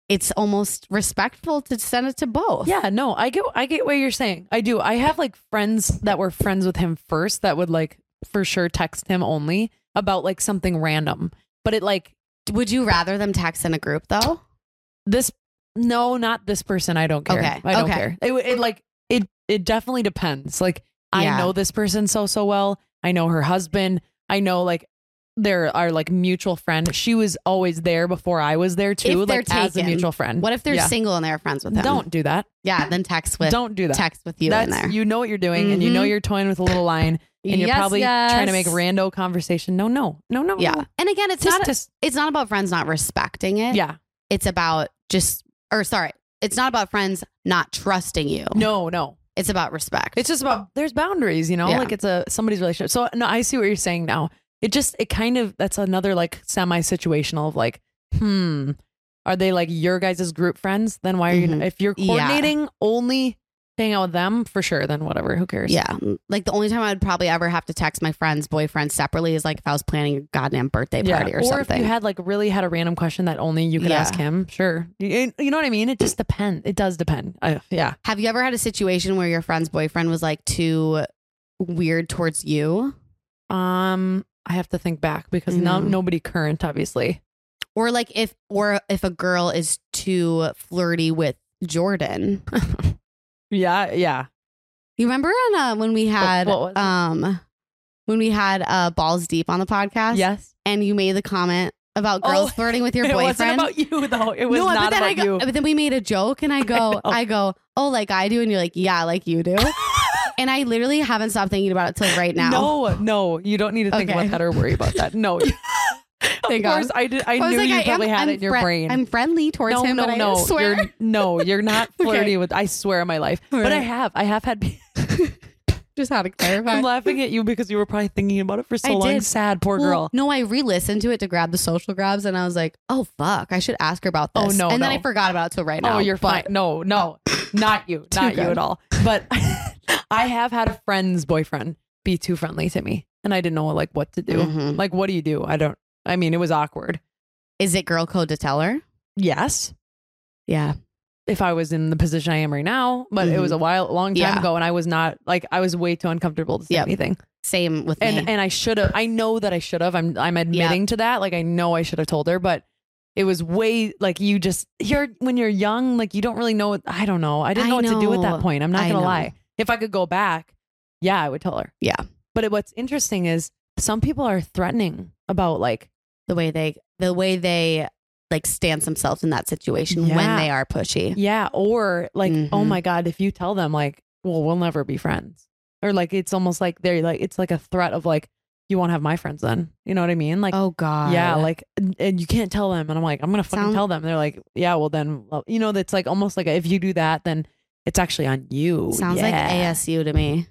it's almost respectful to send it to both. Yeah, no, I get I get what you're saying. I do. I have like friends that were friends with him first that would like for sure text him only about like something random. But it like, would you rather them text in a group though? This no, not this person. I don't care. Okay. I don't okay. care. It, it like it it definitely depends. Like Yeah. I know this person so so well. I know her husband. I know like there are like mutual friend. She was always there before I was there too. If they're like as a taken, mutual friend. What if they're Yeah. single and they're friends with him? Don't do that. Yeah, then text with Don't do that. text with you That's, in there. You know what you're doing, and you know Mhm. you're toying with a little line, and you're Yes, probably trying to make yes. rando conversation. No, no, no, no. Yeah. no. And again, it's Just- not just- it's not about friends not respecting it. yeah. It's about just or sorry, it's not about friends not trusting you. No, no. It's about respect. It's just about there's boundaries, you know, Yeah. like it's a somebody's relationship. So no, I see what you're saying now. It just it kind of that's another like semi situational of like, hmm, are they like your guys' group friends? Then why are you Mhm. if you're Yeah. coordinating only hang out with them for sure? Then whatever, who cares? Yeah. Like the only time I'd probably ever have to text my friend's boyfriend separately is like if I was planning a goddamn birthday party or, or something. if you had like really had a random question that only you could Yeah. ask him, sure. You, you know what I mean? It just depends. It does depend. I, yeah. Have you ever had a situation where your friend's boyfriend was like too weird towards you? Um, I have to think back because now Mhm. nobody current, obviously. Or like if or if a girl is too flirty with Jordan. Yeah, yeah. You remember in, uh, when we had what was it? um when we had uh Balls Deep on the podcast? Yes. And you made the comment about girls Oh, flirting with your It boyfriend. wasn't about you though. It was no, not but then about I go, you. but then we made a joke and I go, I know. I, go, oh, like I do, and you're like, yeah, like you do. And I literally haven't stopped thinking about it till right now. No, no, you don't need to think Okay. about that or worry about that. No. of Thank course, God. I did. I, I was knew like, you I probably am, had I'm it in your fri- brain. I'm friendly towards no, him, no, but no. I swear. You're, no, you're not Okay. flirty with. I swear on my life, but I Right. have. I have had. Just had to clarify. I'm laughing at you because you were probably thinking about it for so I long. did. Sad, poor Well, girl. No, I re-listened to it to grab the social grabs, and I was like, "Oh fuck, I should ask her about Oh, this." no, and then no. I forgot about it till right now. Oh, you're fine. but- No, no, not you, Too not you good. at all. But I have had a friend's boyfriend be too friendly to me, and I didn't know like what to do. Mhm. Like, what do you do? I don't. I mean, it was awkward. Is it girl code to tell her? Yes, Yeah. if I was in the position I am right now, but it was a while, a long time Yeah. ago, and I was not like I was way too uncomfortable to say Yep. anything. Same with And me. and I should have. I know that I should have. I'm I'm admitting to that. Like I know I should have told her, but it was way like you just you're when you're young, like you don't really know. What, I don't know. I didn't I know what to do at know. that point. I'm not I gonna know. lie. If I could go back, yeah, I would tell her. Yeah. But it, what's interesting is some people are threatening about like the way they, the way they like stance themselves in that situation when Yeah. they are pushy. yeah, or like oh Mhm. my god, if you tell them like, well, we'll never be friends, or like it's almost like they're like it's like a threat of like you won't have my friends then. You know what I mean? Like Oh God. yeah, like, and and you can't tell them. And I'm like, I'm going to fucking Sound- tell them. They're like, yeah, well, then, well, you know, that's like almost like if you do that, then it's actually on you. Sounds like A S U to me.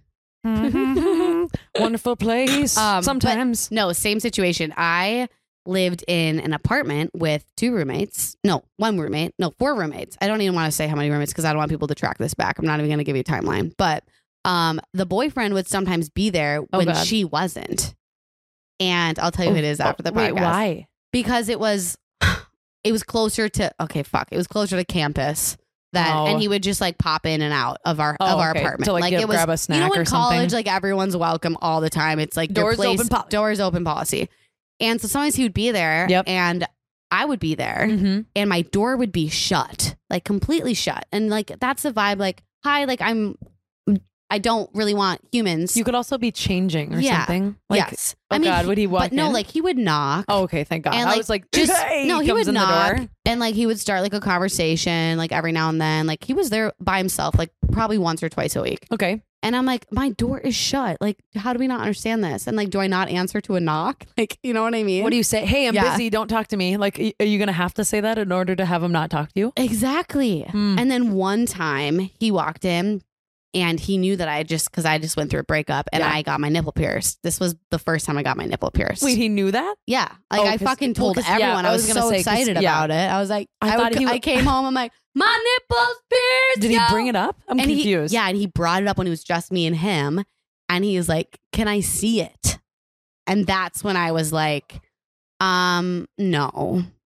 Mhm. Wonderful place. Um, but- Sometimes. No, same situation. I lived in an apartment with two roommates. No, one roommate. No, four roommates. I don't even want to say how many roommates because I don't want people to track this back. I'm not even going to give you a timeline. But um, the boyfriend would sometimes be there Oh, when God. she wasn't. And I'll tell you who it is Oh, after the podcast. Wait, why? Because it was, it was closer to, okay, fuck. It was closer to campus. That, Oh. and he would just like pop in and out of our Oh, of our okay. apartment. To, like, get- it was grab a you snack know in or something? college, like everyone's welcome all the time. It's like your Doors place, open policy. doors open policy. And so sometimes he would be there, Yep. and I would be there, Mm-hmm. and my door would be shut, like completely shut, and like that's the vibe. Like, hi, like I'm, I don't really want humans. You could also be changing or Yeah. something. Like, yes, Oh, I mean, God. Would he walk but no, in? like he would knock. Oh, okay. Thank God. And, I like, was like, just hey, no, he comes would in knock, the door. and like he would start like a conversation, like every now and then. Like he was there by himself, like probably once or twice a week. Okay. And I'm like, my door is shut. Like, how do we not understand this? And like, do I not answer to a knock? Like, you know what I mean? What do you say? Hey, I'm Yeah. busy. Don't talk to me. Like, y- are you going to have to say that in order to have him not talk to you? Exactly. Hmm. And then one time he walked in and he knew that I just, because I just went through a breakup and Yeah. I got my nipple pierced. This was the first time I got my nipple pierced. Wait, he knew that? Yeah. Like Oh, I 'cause- fucking well, told 'cause- yeah, everyone. I I was was, gonna so say, 'cause- excited yeah. about it. I was like, I I, thought would, he I w- came home. I'm like, my nipples pierced. Did he yo." bring it up? I'm and confused. He, yeah. And he brought it up when it was just me and him. And he was like, can I see it? And that's when I was like, um, no.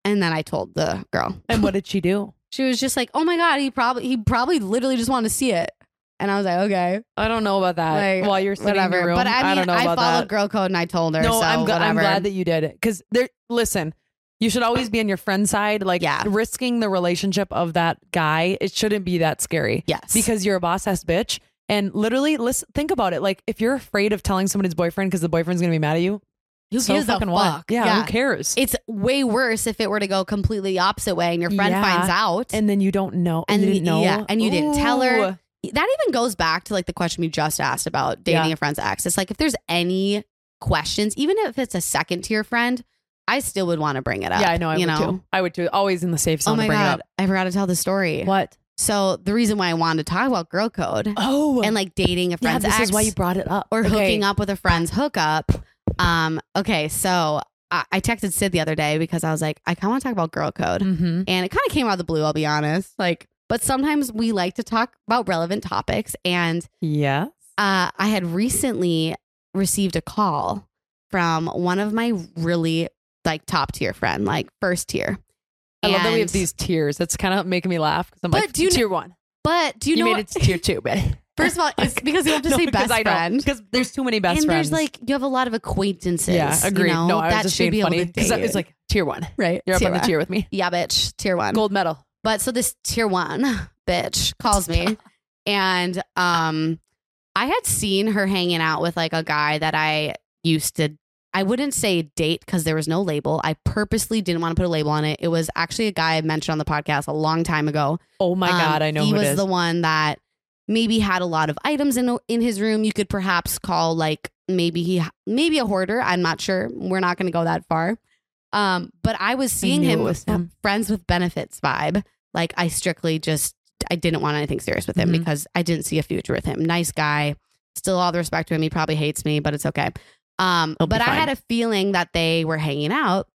And then I told the girl. And what did she do? She was just like, oh my God, he probably, he probably literally just wanted to see it. And I was like, okay. I don't know about that. Like, While you're sitting whatever. in your room, But I mean, I don't know I about followed that. girl code and I told her. No, so I'm, gl- I'm whatever. glad that you did it. Because there, listen, you should always be on your friend's side. Like Yeah. risking the relationship of that guy, it shouldn't be that scary. Yes. Because you're a boss ass bitch. And literally, listen, think about it. Like if you're afraid of telling somebody's boyfriend because the boyfriend's going to be mad at you, Who so gives a fucking what? fuck? Yeah, Yeah. who cares? It's way worse if it were to go completely the opposite way and your friend Yeah. finds out. And then you don't know. And you didn't know. yeah, and you didn't tell her. Ooh. That even goes back to like the question you just asked about dating Yeah. a friend's ex. It's like if there's any questions, even if it's a second tier friend, I still would want to bring it up. Yeah, I know. I you would know? too. I would too. Always in the safe Oh zone my to bring God. it I forgot to tell the story. up. What? So the reason why I wanted to talk about girl code Oh. and like dating a yeah, friend's this ex is why you brought it up. or Okay. hooking up with a friend's hookup. Um, okay, so I, I texted Sid the other day because I was like, I kind of want to talk about girl code. Mm-hmm. And it kind of came out of the blue, I'll be honest. Like, but sometimes we like to talk about relevant topics. And Yeah. uh, I had recently received a call from one of my really like top tier friend, like first tier. I love that we have And- these tiers. That's kind of making me laugh because I'm But like, do you tier one. But do you, You, know made what? it to tier two, man. First of all, it's because you have to No, say because best I know. friend. Because there's too many best and friends. there's like, you have a lot of acquaintances. yeah, agreed. You know, no, I was that just should being be funny able to because date. it's like tier one. Right. You're up on the one. tier with me. Yeah, bitch. Tier one. Gold medal. But so this tier one bitch calls me and um I had seen her hanging out with like a guy that I used to, I wouldn't say date because there was no label. I purposely didn't want to put a label on it. It was actually a guy I mentioned on the podcast a long time ago. Oh my Um, God, I know he who was it is. the one that maybe had a lot of items in in his room. You could perhaps call like maybe he maybe a hoarder. I'm not sure. We're not going to go that far. Um, but I was seeing knew him, it was him. friends with benefits vibe. Like I strictly just I didn't want anything serious with him Mhm. because I didn't see a future with him. Nice guy, still all the respect to him. He probably hates me, but it's okay. Um, He'll be but I fine. had a feeling that they were hanging out,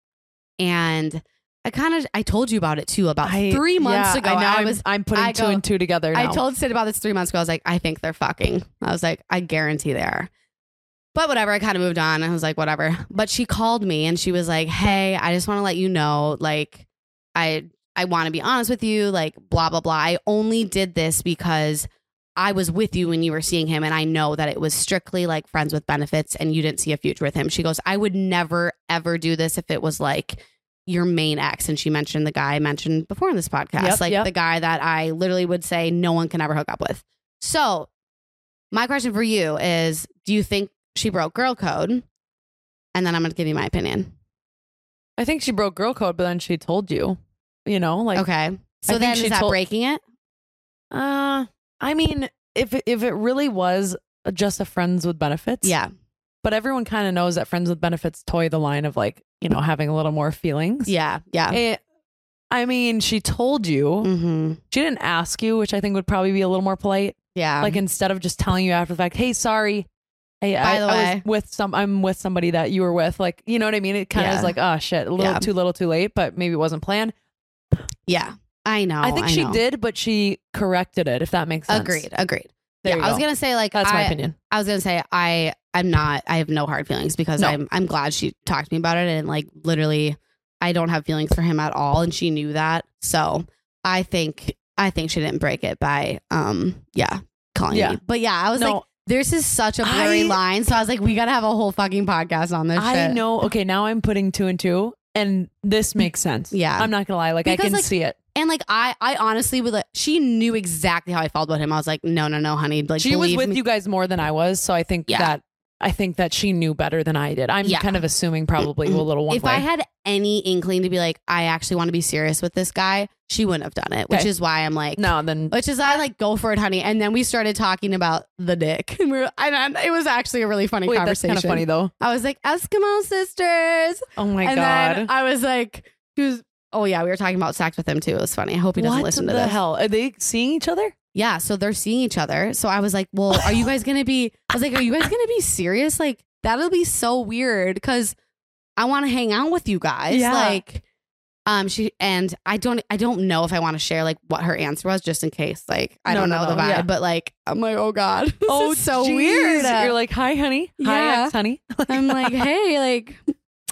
and I kind of I told you about it too about I- three months yeah, ago. I, know, I I'm- was I'm putting I two go- and two together now. I told Sid about this three months ago. I was like, I think they're fucking. I was like, I guarantee they are. But whatever, I kind of moved on. I was like, whatever. But she called me and she was like, hey, I just want to let you know, like, I I want to be honest with you, like, blah, blah, blah. I only did this because I was with you when you were seeing him. And I know that it was strictly like friends with benefits and you didn't see a future with him. She goes, I would never, ever do this if it was like your main ex. And she mentioned the guy I mentioned before in this podcast, Yep, like yep. the guy that I literally would say no one can ever hook up with. So my question for you is, do you think she broke girl code? And then I'm going to give you my opinion. I think she broke girl code, but then she told you, you know, like, Okay. So think then she is that told- breaking it? uh, I mean, if it, if it really was just a friends with benefits, Yeah. But everyone kind of knows that friends with benefits toy the line of like, you know, having a little more feelings. Yeah. Yeah. It, I mean, she told you. Mm-hmm. She didn't ask you, which I think would probably be a little more polite. Yeah. Like instead of just telling you after the fact, hey, sorry. Hey, By I, the I way. was with some. I'm with somebody that you were with. Like, you know what I mean? It kind of Yeah. is like, oh shit, a little Yeah. too little, too late. But maybe it wasn't planned. yeah. I know. I think she know. did, but she corrected it. If that makes sense. Agreed. Agreed. There yeah. you I was go. going to say like, That's my I, opinion. I was going to say, I, I'm not, I have no hard feelings because No. I'm, I'm glad she talked to me about it. And like, literally, I don't have feelings for him at all. And she knew that. So I think, I think she didn't break it by, um, yeah, calling Yeah. me. But yeah, I was No. like, this is such a blurry I- line. So I was like, we got to have a whole fucking podcast on this I shit. know. Okay, now I'm putting two and two, and this makes sense. Yeah. I'm not gonna lie. Like I Because, can like, see it. And like, I, I honestly would like, she knew exactly how I felt about him. I was like, no, no, no, honey. Like, She was believe with me. you guys more than I was, so I think Yeah. that I think that she knew better than I did. I'm Yeah. kind of assuming probably a little one If way. I had any inkling to be like, I actually want to be serious with this guy, she wouldn't have done it, which Okay. is why I'm like, no, then which is why I like go for it, honey. And then we started talking about the dick, and we were, and, and it was actually a really funny wait, that's conversation. kind of funny though. I was like, Eskimo sisters, Oh my and god. then I was like, he was, oh yeah, we were talking about sex with him too. It was funny. I hope he doesn't what listen to the this. hell? Are they seeing each other? Yeah, so they're seeing each other. So I was like, well, are you guys gonna be? I was like, are you guys gonna be serious? Like that'll be so weird because I want to hang out with you guys. Yeah. Like, um, she and I don't, I don't know if I want to share like what her answer was, just in case. Like, I No, don't no, know the no, vibe, yeah. but like, I'm like, oh god, this Oh, is so geez. weird. You're like, hi, honey. Hi, Yeah. ex, honey. I'm like, hey, like,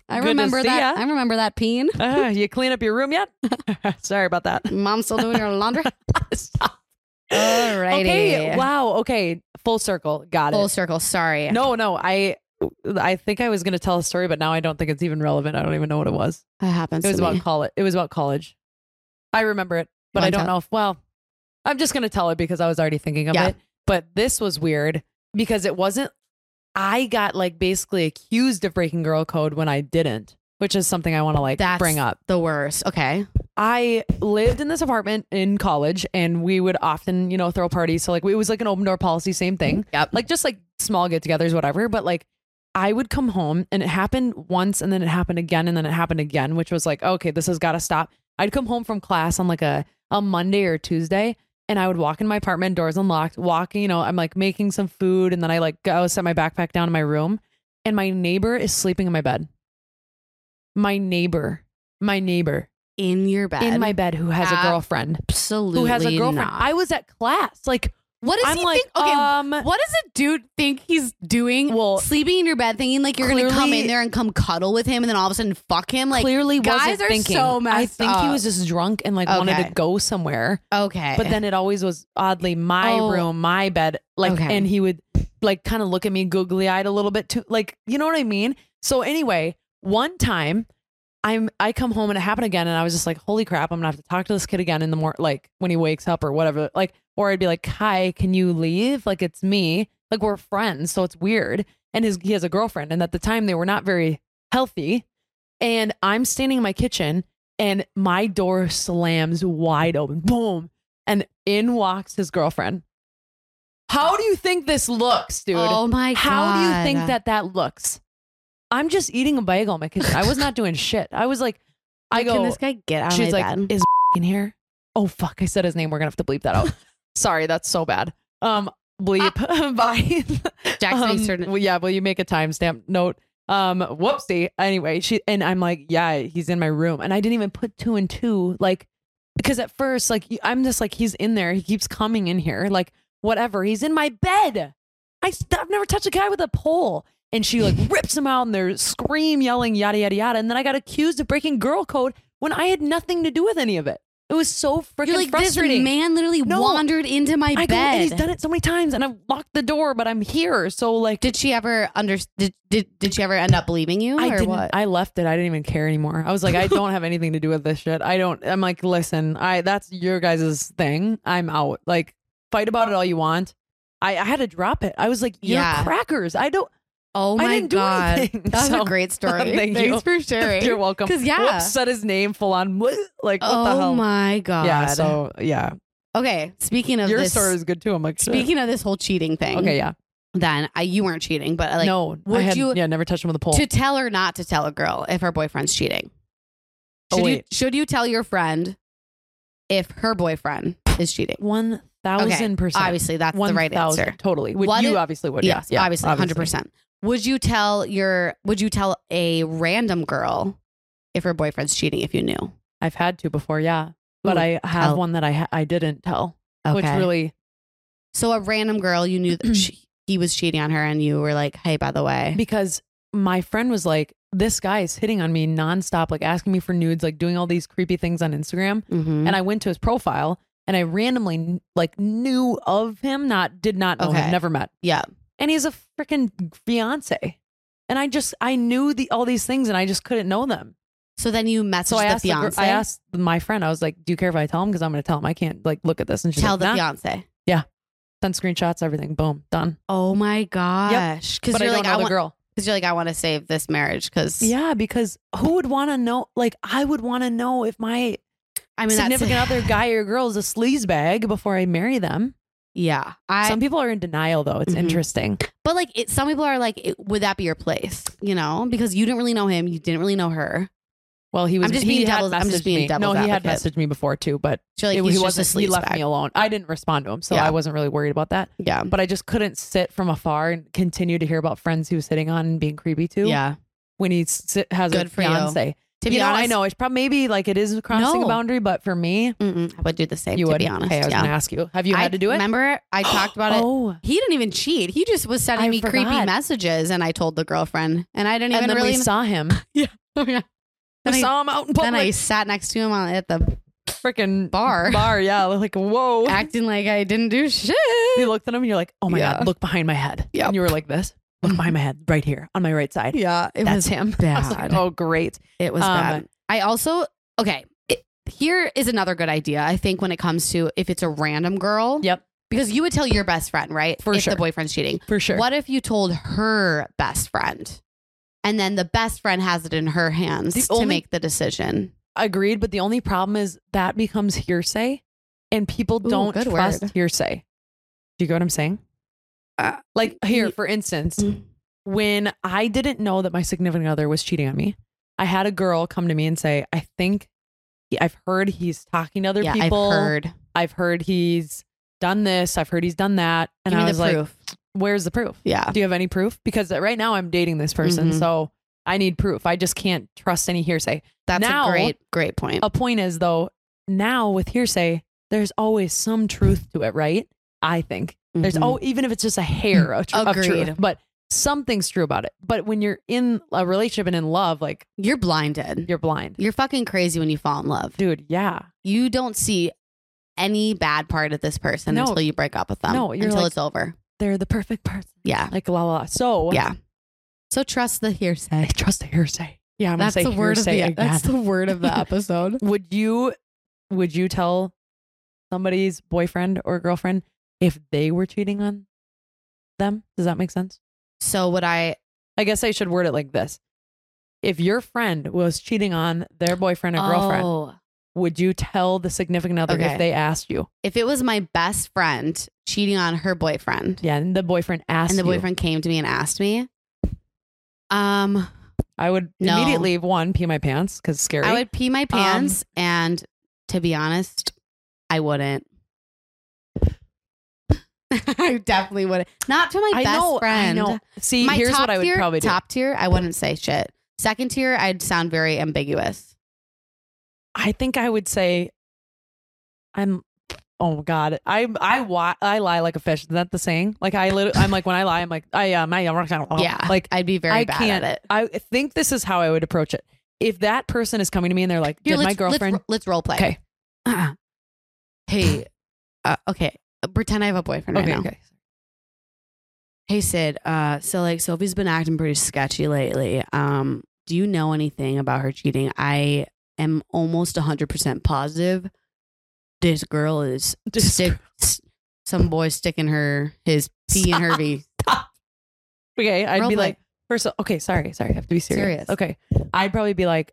I Good remember to see that. ya. I remember that peen. Uh, you clean up your room yet? Sorry about that. Mom still doing your laundry? Stop. Alrighty. Okay. Wow. Okay. Full circle. Got Full it. circle. Sorry. No, no. I I think I was going to tell a story, but now I don't think it's even relevant. I don't even know what it was. That happens It was to about me. college. It was about college. I remember it, but Wanna I don't tell- know if, well, I'm just going to tell it because I was already thinking of Yeah. it. But this was weird because it wasn't, I got like basically accused of breaking girl code when I didn't, which is something I want to like That's bring up. the worst. Okay. I lived in this apartment in college and we would often, you know, throw parties. So like it was like an open door policy, same thing. Yep. Like just like small get togethers, whatever. But like I would come home and it happened once and then it happened again and then it happened again, which was like, okay, this has got to stop. I'd come home from class on like a, a Monday or Tuesday and I would walk in my apartment, doors unlocked, walking, you know, I'm like making some food and then I like go set my backpack down in my room and my neighbor is sleeping in my bed. My neighbor, my neighbor. In your bed. In my bed who has a girlfriend. Absolutely. Who has a girlfriend. not. I was at class. Like, What does I'm he like, think? Okay, um, what does a dude think he's doing? Well, sleeping in your bed, thinking like you're gonna come clearly- in there and come cuddle with him, and then all of a sudden fuck him. Like clearly guys wasn't are thinking. so messed I think he up. was just drunk and like wanted Okay. to go somewhere. Okay, But then it always was oddly my Oh. room, my bed. Like, Okay. and he would like kind of look at me googly eyed a little bit too. Like, you know what I mean? So anyway, one time I'm I come home and it happened again, and I was just like, holy crap, I'm gonna have to talk to this kid again in the morning, like when he wakes up or whatever. Like, or I'd be like, hi, can you leave? Like, it's me. Like, we're friends, so it's weird. And his he has a girlfriend, and at the time they were not very healthy. And I'm standing in my kitchen, and my door slams wide open. Boom. And in walks his girlfriend. How do you think this looks, dude? oh my god, How do you think that that looks? I'm just eating a bagel in my kitchen. I was not doing shit. I was like, I Can go, this guy get out of she's my like, bed? is in here? Oh, fuck. I said his name. We're going to have to bleep that out. Sorry. That's so bad. Um, bleep. Bye. Jack's um, face turned- well, yeah. Will you make a timestamp note? Um, whoopsie. Anyway, she, and I'm like, yeah, he's in my room. And I didn't even put two and two, like, because at first, like, I'm just like, he's in there. He keeps coming in here. Like, whatever. He's in my bed. I, I've never touched a guy with a pole. And she like rips him out and they're scream, yelling, yada, yada, yada. And then I got accused of breaking girl code when I had nothing to do with any of it. It was so freaking You're like, frustrating. this man literally No. wandered into my I go, and bed. he's done it so many times and I've locked the door, but I'm here. So like, Did she ever under? Did, did did she ever end up believing you, I or didn't, what? I left it. I didn't even care anymore. I was like, I don't have anything to do with this shit. I don't, I'm like, listen, I, that's your guys' thing. I'm out. Like, fight about it all you want. I, I had to drop it. I was like, you're Yeah. crackers. I don't, oh I my didn't do god, anything. that's So- a great story. Thank Thanks you. for sharing. You're welcome. 'Cause, yeah. Whoops, said his name full on. Like, what oh the hell? my god. Yeah. So, yeah. okay. Speaking of Your this, story is good too. I'm like, shit. speaking of this whole cheating thing. Okay. Yeah. Then I, you weren't cheating, but like, no. would I had, you- yeah, never touched him with a pole. to tell or not to tell a girl if her boyfriend's cheating? Oh, Should you wait. should you tell your friend if her boyfriend is cheating? One thousand percent. Obviously, that's One the right thousand. answer. Totally. Would What you if- obviously would. Yes, yeah. Yeah. obviously, hundred percent. Would you tell your? Would you tell a random girl if her boyfriend's cheating if you knew? I've had to before. Yeah. But Ooh, I have tell. one that I ha- I didn't tell, which Okay. really So a random girl, you knew that she, he was cheating on her, and you were like, "Hey, by the way," because my friend was like, this guy is hitting on me nonstop, like asking me for nudes, like doing all these creepy things on Instagram. Mhm. And I went to his profile and I randomly like knew of him, not did not know Okay. him, never met. yeah, And he's a freaking fiance. And I just I knew the all these things and I just couldn't know them. so then you messaged So I the asked the gir- fiance. I asked my friend, I was like, do you care if I tell him? Because I'm gonna tell him I can't like look at this. And she's tell like, the nah. fiance. Send screenshots, everything, boom, done. Oh my gosh! Because But I you're don't like, know I the want. girl. Because you're like, I want to save this marriage. Because Yeah, because who would want to know? Like, I would want to know if my I mean, significant that's, other, guy or girl, is a sleaze bag before I marry them. Yeah, I. Some people are in denial, though. It's Mhm. interesting. but like, it, some people are like, it, would that be your place? You know, because you didn't really know him, you didn't really know her. Well, he was. I'm just he being had devil's- I'm just messaged being me. devil's No, he had advocate. messaged me before too, but So like, it- he's he just wasn't. a He sleaze left bag. me alone. I didn't respond to him, so Yeah. I wasn't really worried about that. Yeah, But I just couldn't sit from afar and continue to hear about friends he was hitting on and being creepy to. yeah. when he sit, has Good a for you. fiance. To be you know, honest, I know it's probably maybe like it is crossing No. a boundary, but for me, mm-mm, I would do the same. you to would. be honest, Okay, I was yeah. gonna ask you. Have you I had to do it? Remember, I talked about it. Oh, He didn't even cheat. He just was sending I me creepy forgot. messages, and I told the girlfriend, and I didn't and even then really. we saw him. yeah, oh, yeah. I Then I, saw him out in then I public. sat next to him on, at the Freaking bar, bar, yeah. Like whoa. acting like I didn't do shit. You looked at him and you're like, oh my Yeah. god, look behind my head. Yep. And you were like this. Look behind my head, right here on my right side. Yeah, it That's was him. bad. I was like, oh great. It was Um, bad. I also okay. It, here is another good idea. I think when it comes to if it's a random girl, Yep, because you would tell your best friend, right? For if sure. the boyfriend's cheating. for sure. What if you told her best friend, and then the best friend has it in her hands The to only- make the decision? Agreed, but the only problem is that becomes hearsay, and people Ooh, don't good trust word. hearsay. Do you get what I'm saying? Uh, Like here, y- for instance, Mm. when I didn't know that my significant other was cheating on me, I had a girl come to me and say, "I think he, I've heard he's talking to other yeah, people. I've heard. I've heard he's done this. I've heard he's done that." And Give I me was the like, proof. "Where's the proof? Yeah. Do you have any proof? Because right now I'm dating this person, Mhm. so I need proof. I just can't trust any hearsay." That's Now- a great, great point. A point is though, now with hearsay, there's always some truth to it, right? I think there's Mhm. oh, even if it's just a hair of, tr- of Agreed. truth, but something's true about it. But when you're in a relationship and in love, like You're blinded. you're blind, You're fucking crazy when you fall in love. dude. Yeah, You don't see any bad part of this person No. until you break up with them. No, you're until like- it's over. they're the perfect person. Yeah. Like la la. la. So Yeah. So trust the hearsay. I trust the hearsay. Yeah, I'm That's gonna say the word of hearsay the again. that's the word of the episode. Would you would you tell somebody's boyfriend or girlfriend if they were cheating on them? Does that make sense? So would I I guess I should word it like this. If your friend was cheating on their boyfriend or girlfriend, Oh, would you tell the significant other Okay. if they asked you? if it was my best friend cheating on her boyfriend Yeah, and the boyfriend asked and the you, boyfriend came to me and asked me, um, I would No. immediately one pee my pants because scary. I would pee my pants and to be honest, I wouldn't. I definitely would. Not to my I best know, friend. I know. See, My here's top what I would tier, probably do. Top tier, I wouldn't say shit. Second tier, I'd sound very ambiguous. I think I would say, I'm. Oh God, I I wa- I lie like a fish. Is that the saying? Like I, lit- I'm like when I lie, I'm like I um I Yeah, like I'd be very I bad can't. at it. I think this is how I would approach it. If that person is coming to me and they're like, Here, "Did my let's, girlfriend?" Let's, let's role play. Okay, Uh-uh. Hey, uh, okay. Pretend I have a boyfriend okay, right now. okay. Hey Sid, uh, so like Sophie's been acting pretty sketchy lately. Um, do you know anything about her cheating? I am almost one hundred percent positive this girl is This stick, s- some boy sticking her his pee in her V. Okay, I'd Role be play. like, first, okay, sorry, sorry, I have to be serious. Serious. Okay, I'd probably be like,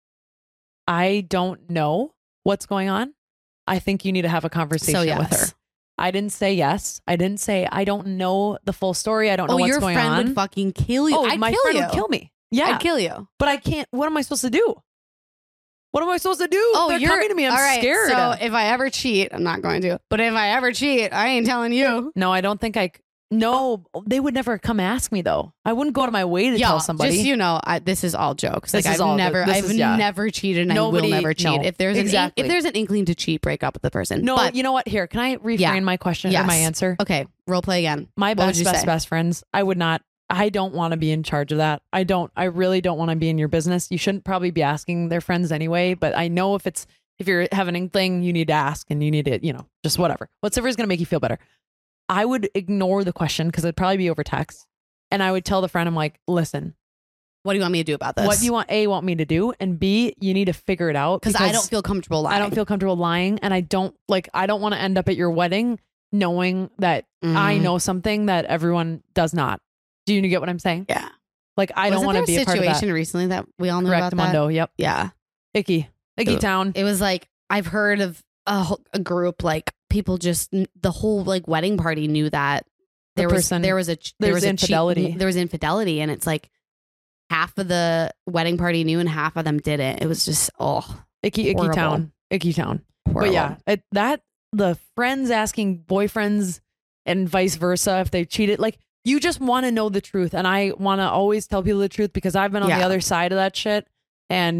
I don't know what's going on. I think you need to have a conversation So with yes. her. I didn't say yes. I didn't say I don't know the full story. I don't know Oh, what's your going friend on. would fucking kill you. oh, I'd my kill friend you. would kill me. Yeah, I'd kill you. but I can't. What am I supposed to do? What am I supposed to do? Oh, They're you're coming to me. I'm all right, scared. So if I ever cheat, I'm not going to. But if I ever cheat, I ain't telling you. no, I don't think I. c- No, they would never come ask me though. I wouldn't go out of my way to Yeah, tell somebody. just you know, I, this is all jokes. This like is I've all never, this I've is- yeah. never cheated, and Nobody- I will never cheat. no, if there's exactly. an, if there's an inkling to cheat, break up with the person. no, but you know what? Here, can I reframe Yeah. my question or Yes. my answer? okay, role play again. My What would best, you best, say? best friends. I would not. I don't want to be in charge of that. I don't. I really don't want to be in your business. You shouldn't probably be asking their friends anyway. But I know if it's if you're having an inkling, you need to ask and you need to, you know, just whatever. Whatever is going to make you feel better. I would ignore the question because it'd probably be over text, and I would tell the friend, I'm like, listen, What do you want me to do about this? what do you want? A, want me to do, and B, you need to figure it out Because I don't feel comfortable lying. I don't feel comfortable lying, and I don't like. I don't want to end up at your wedding knowing that I Mhm. know something that everyone does not. Do you get what I'm saying? Yeah. Like I don't Wasn't want to there be a part of that. situation recently that we all knew Correct, about that. Mundo. Yep. Yeah. Icky, icky It- town. It was like I've heard of a, whole- a group like people just the whole like wedding party knew that The there was person- there was a ch- there there's was a cheat- infidelity. there was infidelity, and it's like half of the wedding party knew and half of them didn't. It was just oh Icky, icky horrible. town. Icky town. horrible. But yeah, it, that the friends asking boyfriends and vice versa if they cheated, like you just want to know the truth, and I want to always tell people the truth because I've been on Yeah. the other side of that shit, and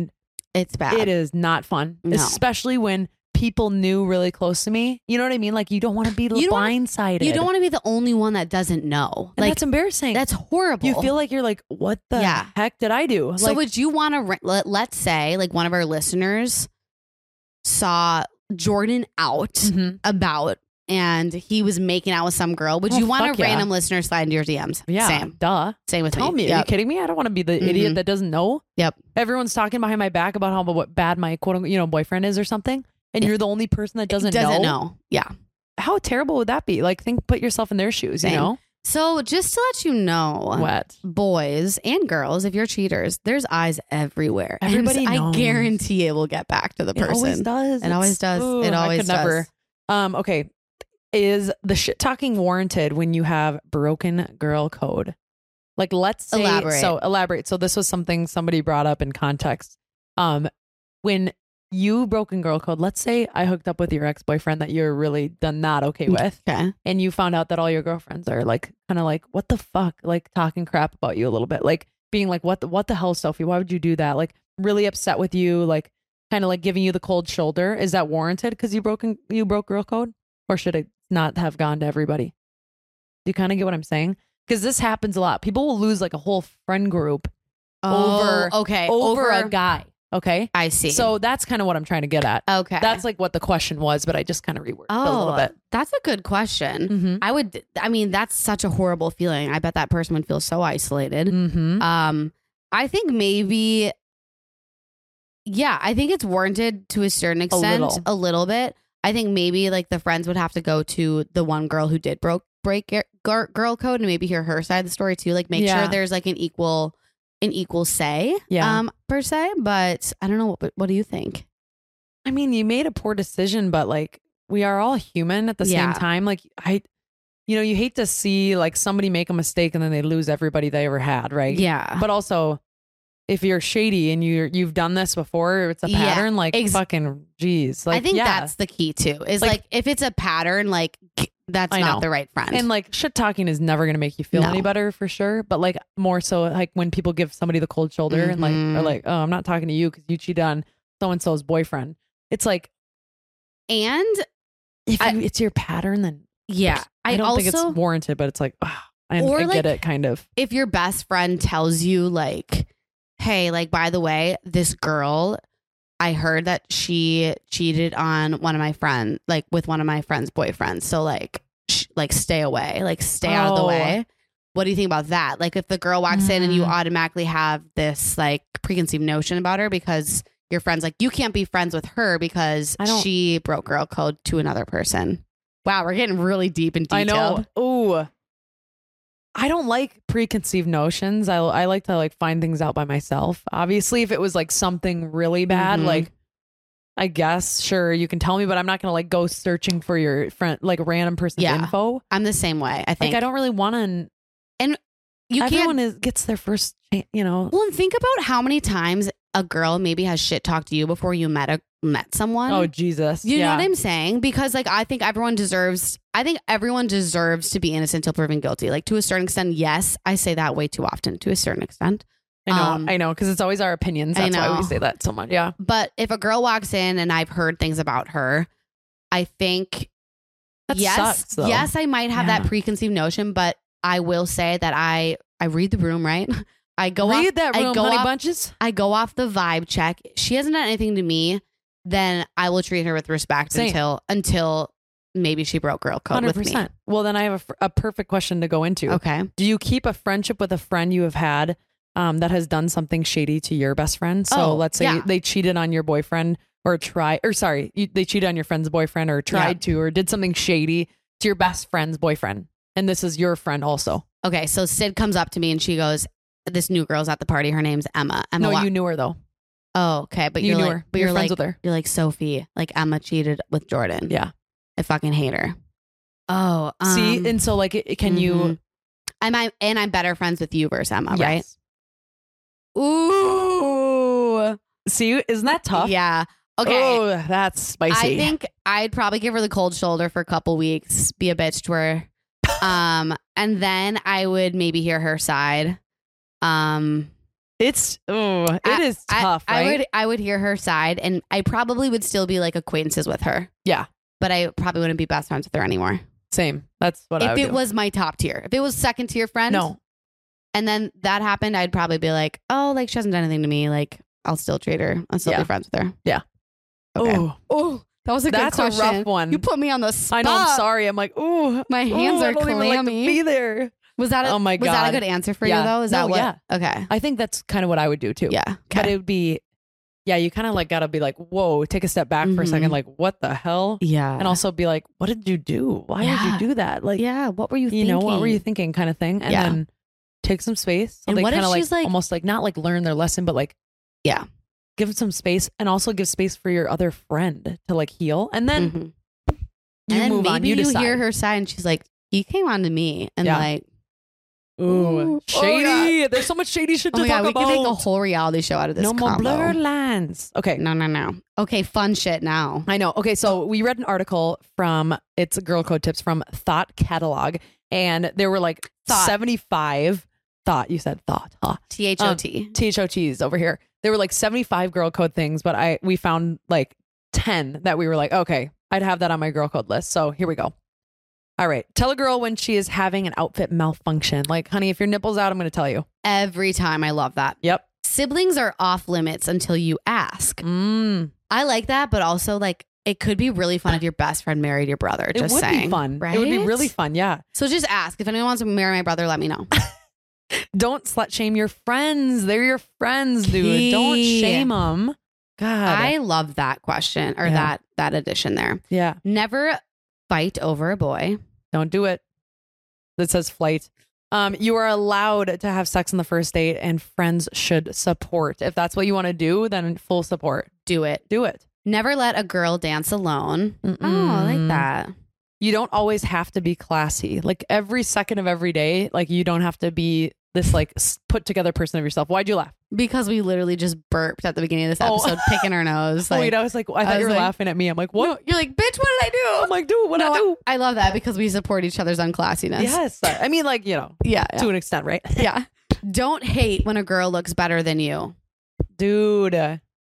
It's bad. It is not fun, No. especially when people knew really close to me. You know what I mean? Like, you don't want to be You don't wanna- blindsided. You don't want to be the only one that doesn't know. And Like that's embarrassing. that's horrible. You feel like you're like, what the Yeah. heck did I do? So Like, would you want to let, let's say like one of our listeners saw Jordan out Mhm. about and he was making out with some girl. Would Oh, you want a fuck yeah. random listener slide into your D Ms? yeah, Same. duh. Same with Tell me, are you Yep. kidding me? I don't want to be the Mhm. idiot that doesn't know. Yep. Everyone's talking behind my back about how what bad my quote unquote, you know, boyfriend is or something, and Yeah. you're the only person that doesn't, Doesn't know. know. Yeah. How terrible would that be? Like, think, put yourself in their shoes. Same. You know, So just to let you know, what? boys and girls, if you're cheaters, there's eyes everywhere. And Everybody I knows. guarantee it will get back to the It always person. does. It always does. Ooh, It I always could never. does. Um. Okay. Is the shit talking warranted when you have broken girl code? Like, let's say, Elaborate. so elaborate. So this was something somebody brought up in context. Um, when you broken girl code, let's say I hooked up with your ex boyfriend that you're really done not okay with, Okay. and you found out that all your girlfriends are like, kind of like, what the fuck, like talking crap about you a little bit, like being like, what the what the hell, Sophie? Why would you do that? Like, really upset with you, like, kind of like giving you the cold shoulder. Is that warranted because you broken you broke girl code, or should it not have gone to everybody? Do you kind of get what I'm saying? Because this happens a lot. People will lose like a whole friend group over Oh, okay. over a guy. Okay, I see. so that's kind of what I'm trying to get at. okay. That's like what the question was, but I just kind of reworded it a oh, little bit. that's a good question. Mm-hmm. I would, I mean, that's such a horrible feeling. I bet that person would feel so isolated. Mm-hmm. Um, I think maybe, yeah, I think it's warranted to a certain extent, little. a little bit. I think maybe like the friends would have to go to the one girl who did broke break gir- gir- girl code and maybe hear her side of the story too. Like make Yeah. sure there's like an equal, an equal say, Yeah. um, per se. But I don't know. What, what do you think? I mean, you made a poor decision, but like we are all human at the Yeah. same time. Like I, you know, you hate to see like somebody make a mistake and then they lose everybody they ever had, right? Yeah. But also, if you're shady and you you've done this before, it's a Yeah, pattern. Like ex- fucking, geez. Like I think yeah. that's the key too. Is Like- like, if it's a pattern, like that's I not know. the right friend. And like shit talking is never gonna make you feel No. any better for sure. But like more so like when people give somebody the cold shoulder and like Mhm. are like, oh, I'm not talking to you because you cheated on so and so's boyfriend. It's like and if I- you, it's your pattern, then yeah, I, I, don't also think it's warranted. But it's like, ah, I, Or, I like, get it, kind of. if your best friend tells you like, hey, like by the way, this girl, I heard that she cheated on one of my friends, like with one of my friend's boyfriends. So like, sh- like stay away, like stay out of the Oh. way. What do you think about that? Like if the girl walks in and you Mm. automatically have this like preconceived notion about her because your friend's like, you can't be friends with her because I don't- she broke girl code to another person. Wow, we're getting really deep and I detailed. know. Ooh. I don't like preconceived notions. I I like to like find things out by myself. Obviously, if it was like something really bad, Mhm. like I guess sure you can tell me, but I'm not gonna like go searching for your friend like random person's Yeah. info. I'm the same way. I think Like I don't really want to. you Everyone can't. is gets their first, chan- you know. Well, and think about how many times a girl maybe has shit talked to you before you met a met someone. Oh Jesus! You yeah. know what I'm saying? Because like I think everyone deserves. I think everyone deserves to be innocent until proven guilty. Like to a certain extent, yes, I say that way too often. To a certain extent, I know. um, I know because it's always our opinions. I That's why we know. say that so much. Yeah. but if a girl walks in and I've heard things about her, I think That yes, sucks, though. yes, I might have Yeah. that preconceived notion, but I will say that I I read the room, right? I go Read off, that I room, go honey off- bunches. I go off the vibe check. She hasn't done anything to me, then I will treat her with respect Same. until until maybe she broke girl code Hundred with me. percent. Well, then I have a, fr- a perfect question to go into. Okay. Do you keep a friendship with a friend you have had um, that has done something shady to your best friend? So Oh, let's say yeah. they cheated on your boyfriend or try, or sorry, you, they cheated on your friend's boyfriend or tried to, or did something shady to your best friend's boyfriend. And this is your friend also. Okay. So Sid comes up to me and she goes, "This new girl's at the party. Her name's Emma." Emma. No, wa- you knew her though. Oh, okay. But You you're knew like, her. but You're you're, friends like, with her. you're like Sophie. Like Emma cheated with Jordan. Yeah. I fucking hate her. Oh, um, See, and so like, it, can you? mhm. I'm I, and I'm better friends with you versus Emma, Yes. right? Ooh. See, isn't that tough? Yeah. Okay. Oh, that's spicy. I think I'd probably give her the cold shoulder for a couple weeks, be a bitch to her. Um, and then I would maybe hear her side. Um, It's oh, it I, is tough. I, right? I would I would hear her side, and I probably would still be like acquaintances with her. Yeah, but I probably wouldn't be best friends with her anymore. Same. That's what if I would it do. was my top tier. If it was second tier friend, no. And then that happened, I'd probably be like, oh, like she hasn't done anything to me. Like I'll still treat her. I'll still Yeah. be friends with her. Yeah. Okay. Ooh. Oh, that was a That's good a question. rough one. You put me on the spot. I know. I'm sorry. I'm like, ooh, My hands ooh, are I don't even like to clammy. be there. Was that a, Oh my was that a God. good answer for Yeah. you though? Is No, that what? yeah. Okay. I think that's kind of what I would do too. Yeah. But Okay. it would be, yeah, you kind of like got to be like, whoa, take a step back for a Mhm. second. Like, what the hell? Yeah. And also be like, what did you do? Why Yeah. did you do that? Like, yeah. What were you you thinking? know, what were you thinking kind of thing? And Yeah. then take some space. So And they what if kind of like, she's like- almost like not like learn their lesson, but like, Yeah. give them some space and also give space for your other friend to like heal. And then Mhm. you and then move maybe on. You you decide. hear her side, and she's like, "He came on to me," and Yeah. like, Ooh, Ooh. shady. There's so much shady shit "Oh to my talk god, we about. could make a whole reality show out of this." no more combo. Blurlands. Okay. No, no, no. Okay, fun shit now. I know. Okay, so we read an article from it's Girl Code Tips from Thought Catalog, and there were like Thought. seventy-five thought. You said thought, huh? T H O T. T H O Ts over here. There were like seventy-five girl code things, but I we found like ten that we were like, okay, I'd have that on my girl code list. So here we go. All right, tell a girl when she is having an outfit malfunction. Like, honey, if your nipple's out, I'm going to tell you. Every time, I love that. Yep. Siblings are off limits until you ask. Mm. I like that, but also like it could be really fun if your best friend married your brother. It Just would saying, be fun. right? It would be really fun. Yeah. So just ask if anyone wants to marry my brother. Let me know. Don't slut shame your friends. They're your friends, dude. Key. Don't shame them. God. I love that question or Yeah. that that addition there. yeah. Never fight over a boy. Don't do it. That says flight. Um, you are allowed to have sex on the first date, and friends should support. If that's what you want to do, then full support. Do it. Do it. Never let a girl dance alone. Mm-mm. Oh, I like that. You don't always have to be classy. Like every second of every day, like you don't have to be this like s- put together person of yourself. Why'd you laugh? Because we literally just burped at the beginning of this Oh. episode, picking our nose. oh, Like, wait, I was like, I thought I you was were like- laughing at me. I'm like, what? no, you're like, bitch, what did I do? I'm like, dude, what No, I do? I love that because we support each other's unclassiness. Yes. I mean, like, you know, Yeah. Yeah. to an extent, right? yeah. Don't hate when a girl looks better than you. Dude. uh,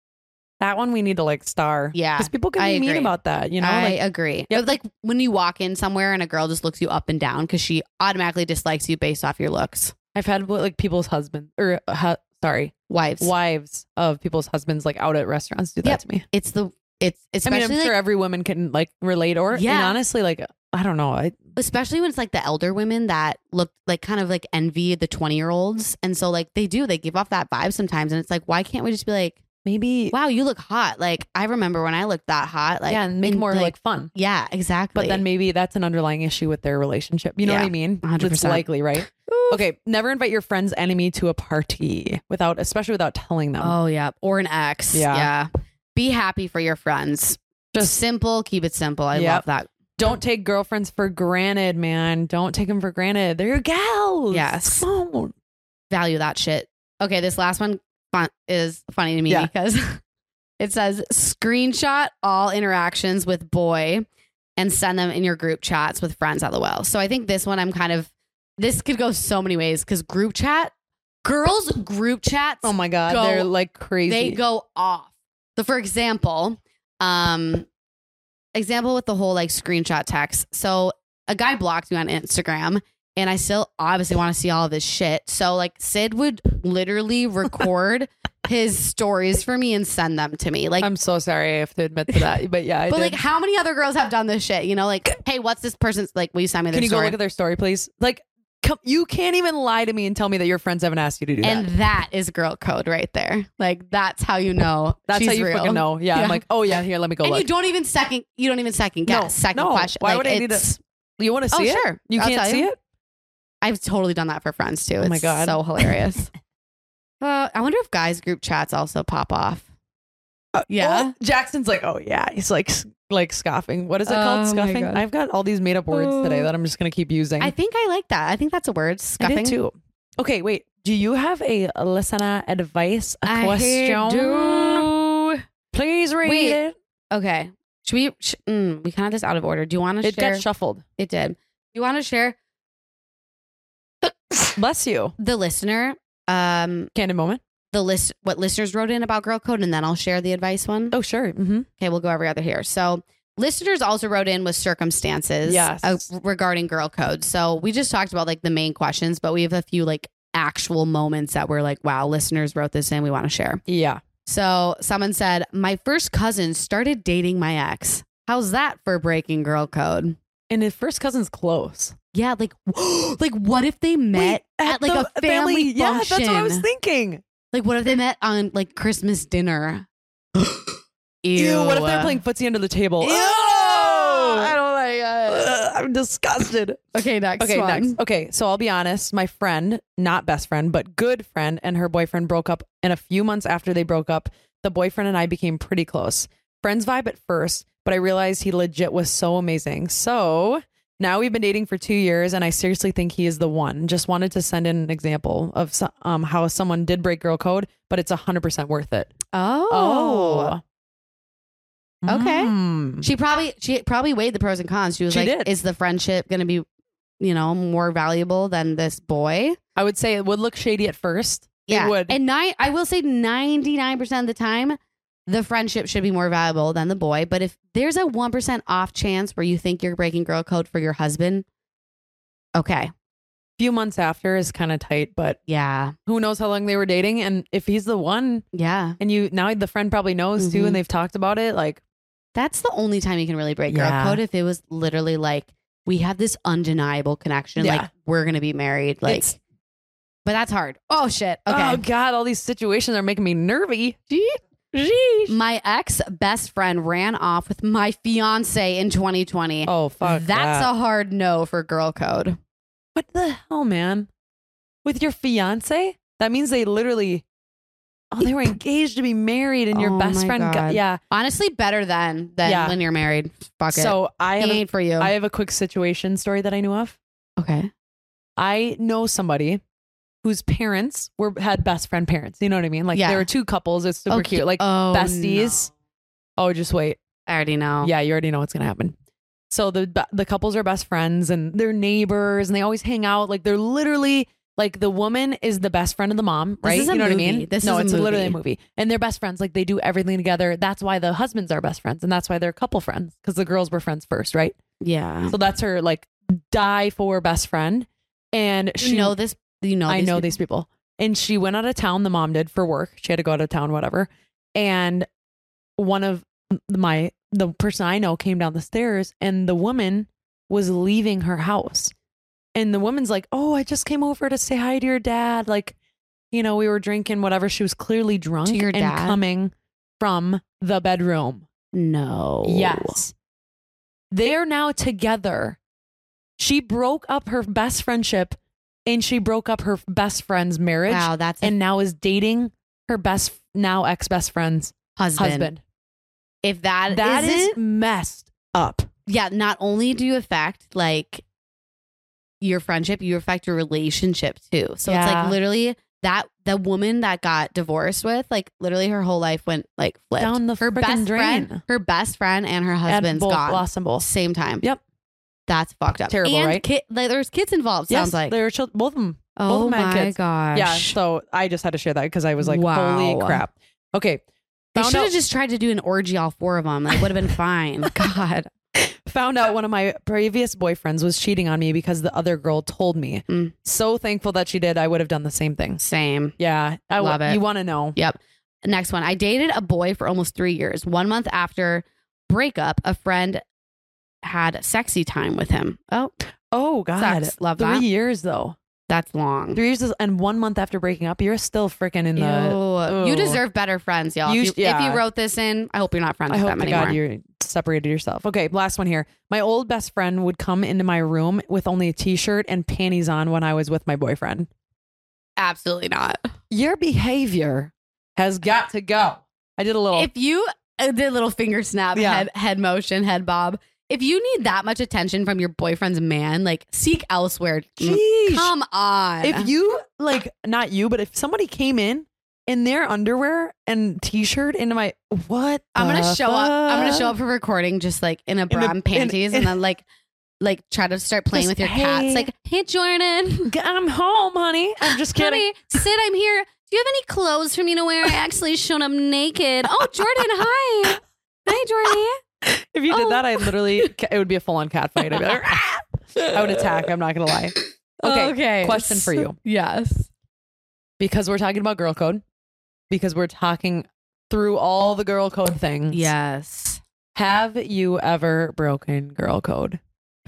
That one we need to like star. Yeah, Because people can I be mean agree. about that, you know? I like, agree. Yep. Like when you walk in somewhere and a girl just looks you up and down because she automatically dislikes you based off your looks. I've had like people's husbands or uh, hu- sorry, Wives. wives of people's husbands like out at restaurants do that Yep. to me. It's the it's I especially mean, I'm like, sure every woman can like relate or Yeah. and honestly, like I don't know. I especially when it's like the elder women that look like kind of like envy the twenty year olds, and so like they do they give off that vibe sometimes, and it's like why can't we just be like, maybe wow, you look hot. Like I remember when I looked that hot. Like yeah, and make in, more like, fun. yeah, exactly. But then maybe that's an underlying issue with their relationship. You know Yeah, what I mean? one hundred It's percent. likely, right? Okay, never invite your friend's enemy to a party without, especially without telling them. Oh yeah, or an ex. Yeah. Yeah. Be happy for your friends. Just simple. Keep it simple. I Yep. love that. Don't take girlfriends for granted, man. Don't take them for granted. They're your gals. Yes. Come on. Value that shit. Okay, this last one fun is funny to me Yeah. because it says screenshot all interactions with boy and send them in your group chats with friends. LOL. So I think this one I'm kind of this could go so many ways because group chat, girls group chats. Oh my God. Go- they're like crazy. They go off. So for example, um, example with the whole like screenshot text. So a guy blocked me on Instagram and I still obviously want to see all of this shit. So like Sid would literally record his stories for me and send them to me. Like, I'm so sorry I have to admit to that. But yeah, I but did. like how many other girls have done this shit? You know, like, hey, what's this person's like, will you send me their Can you story? go look at their story, please? Like, come, you can't even lie to me and tell me that your friends haven't asked you to do and that. that is girl code right there. Like that's how you know That's she's how you real. fucking know. Yeah, Yeah. I'm like, oh yeah, here, let me go And look. you don't even second. You don't even second guess. No, second no. question. Why Like, would I need it's- you want to Oh see it? sure. You I'll can't tell see you. it? I've totally done that for friends too. Oh my It's God. so hilarious. uh, I wonder if guys group chats also pop off. Uh, Yeah. oh, Jackson's like, oh yeah. He's like, s- like scoffing. What is it called? Oh my Scuffing? God. I've got all these made up words today Oh. that I'm just going to keep using. I think I like that. I think that's a word. I Scuffing. did too. Okay, wait. Do you have a listener advice, a I question? do. Please read Wait. it. Okay. Should we? Sh- mm, we kind of this out of order. Do you want to It share? got shuffled. it did. Do you want to share Bless you. the listener? Um, Candid moment. the list, what listeners wrote in about girl code, and then I'll share the advice one. Oh, sure. Mm-hmm. Okay, we'll go every other here. So listeners also wrote in with circumstances yes. uh, regarding girl code. So we just talked about like the main questions, but we have a few like actual moments that were like, wow, listeners wrote this in. We want to share. Yeah. So someone said, my first cousin started dating my ex. How's that for breaking girl code? And his first cousin's close. Yeah, like, like what if they met Wait, at, at like the a family, family function? Yeah, that's what I was thinking. Like, what if they met on like Christmas dinner? Ew. Ew, what if they're playing footsie under the table? Ew. Oh, I don't like it. uh, I'm disgusted. Okay, next Okay, one. next. Okay, so I'll be honest. My friend, not best friend, but good friend, and her boyfriend broke up. And a few months after they broke up, the boyfriend and I became pretty close. Friends vibe at first, but I realized he legit was so amazing. So now we've been dating for two years, and I seriously think he is the one. Just wanted to send in an example of so- um how someone did break girl code, but it's one hundred percent worth it. Oh. Oh. Okay. Mm. She probably she probably weighed the pros and cons. She was She like, did. is the friendship going to be, you know, more valuable than this boy? I would say it would look shady at first. Yeah. It would. And nine, I will say ninety-nine percent of the time, the friendship should be more valuable than the boy. But if there's a one percent off chance where you think you're breaking girl code for your husband, okay. few months after is kind of tight, but Yeah. who knows how long they were dating. And if he's the one Yeah. and you now the friend probably knows too, Mhm. and they've talked about it, like, That's the only time you can really break Yeah. girl code, if it was literally like, we have this undeniable connection. Yeah. Like, we're going to be married. Like, It's- but that's hard. Oh, shit. Okay. oh God, all these situations are making me nervy. My ex best friend ran off with my fiance in twenty twenty. Oh, fuck. That's that. a hard no for girl code. What the hell, man? With your fiance? That means they literally, oh, they were engaged to be married, and your Oh best my friend got, God. yeah. Honestly, better than than Yeah. when you're married. Fuck it. So I He have, a, ain't for you. I have a quick situation story that I knew of. okay. I know somebody whose parents were had best friend parents. You know what I mean? Like Yeah. there were two couples. It's super Okay. cute. Like Oh, besties. Oh, just wait. no. I already know. Yeah, you already know what's gonna happen. So the the couples are best friends and they're neighbors and they always hang out. Like they're literally like the woman is the best friend of the mom, right? is a you know what I movie. mean? This no, is a it's literally a movie. movie. And they're best friends. Like they do everything together. That's why the husbands are best friends, and that's why they're couple friends because the girls were friends first, right? Yeah. So that's her like die for best friend. And she you know this. You know. I these know people? these people. And she went out of town, the mom did, for work. She had to go out of town, whatever. And one of my, the person I know came down the stairs and the woman was leaving her house. And the woman's like, oh, I just came over to say hi to your dad. Like, you know, we were drinking, whatever. She was clearly drunk To your and dad? coming from the bedroom. No. Yes. They are now together. She broke up her best friendship and she broke up her best friend's marriage Wow. That's a and now is dating her best, now ex best friend's husband. husband. If that That is isn't- messed up. yeah. Not only do you affect like your friendship, you affect your relationship too. So it's Yeah. like literally that the woman that got divorced with, like literally her whole life went like flipped. Down the her frickin' best drain. friend, her best friend, and her And husband's both gone lost them both. same time. Yep. That's fucked up. Terrible, and right? Ki- like, there's kids involved. Yes, Sounds like. they're chil- both of them. both Oh of them had my kids. gosh. Yeah. So I just had to share that because I was like, Wow. holy crap. Okay. They Found should out, have just tried to do an orgy, all four of them. Like, would have been fine. God. found out one of my previous boyfriends was cheating on me because the other girl told me. Mm. So thankful that she did. I would have done the same thing. Same. Yeah. I Love it. You want to know? Yep. Next one. I dated a boy for almost three years. One month after breakup, a friend had sexy time with him. Oh, Oh God. Sucks. Love Three that. years though. that's long. Three years is, and one month after breaking up, you're still freaking in Ew. the. You Ew. deserve better friends, y'all. You- if, you, if yeah. you wrote this in, I hope you're not friends I with hope them to anymore. God you separated yourself. Okay, last one here. My old best friend would come into my room with only a t-shirt and panties on when I was with my boyfriend. Absolutely not. Your behavior has got to go. I did a little. If you uh, did a little finger snap, Yeah. head head motion, head bob. If you need that much attention from your boyfriend's man, like seek elsewhere. Jeez. Come on. If you like, not you, but if somebody came in in their underwear and t-shirt into my what? I'm gonna the show up. I'm gonna fuck? show up for recording just like in a bra the- and panties, in- and then like like try to start playing Just, with your hey. cats. Like, hey Jordan, I'm home, honey. I'm just kidding. honey, sit. I'm here do you have any clothes for me to wear? I actually showed up naked. Oh, Jordan, hi. Hi, Jordan. If you did Oh. that, I literally, it would be a full on cat fight. I'd be like, "Ah!" I would attack. I'm not going to lie. Okay. Okay. Question for you. Yes. Because we're talking about girl code, because we're talking through all the girl code things. Yes. Have you ever broken girl code?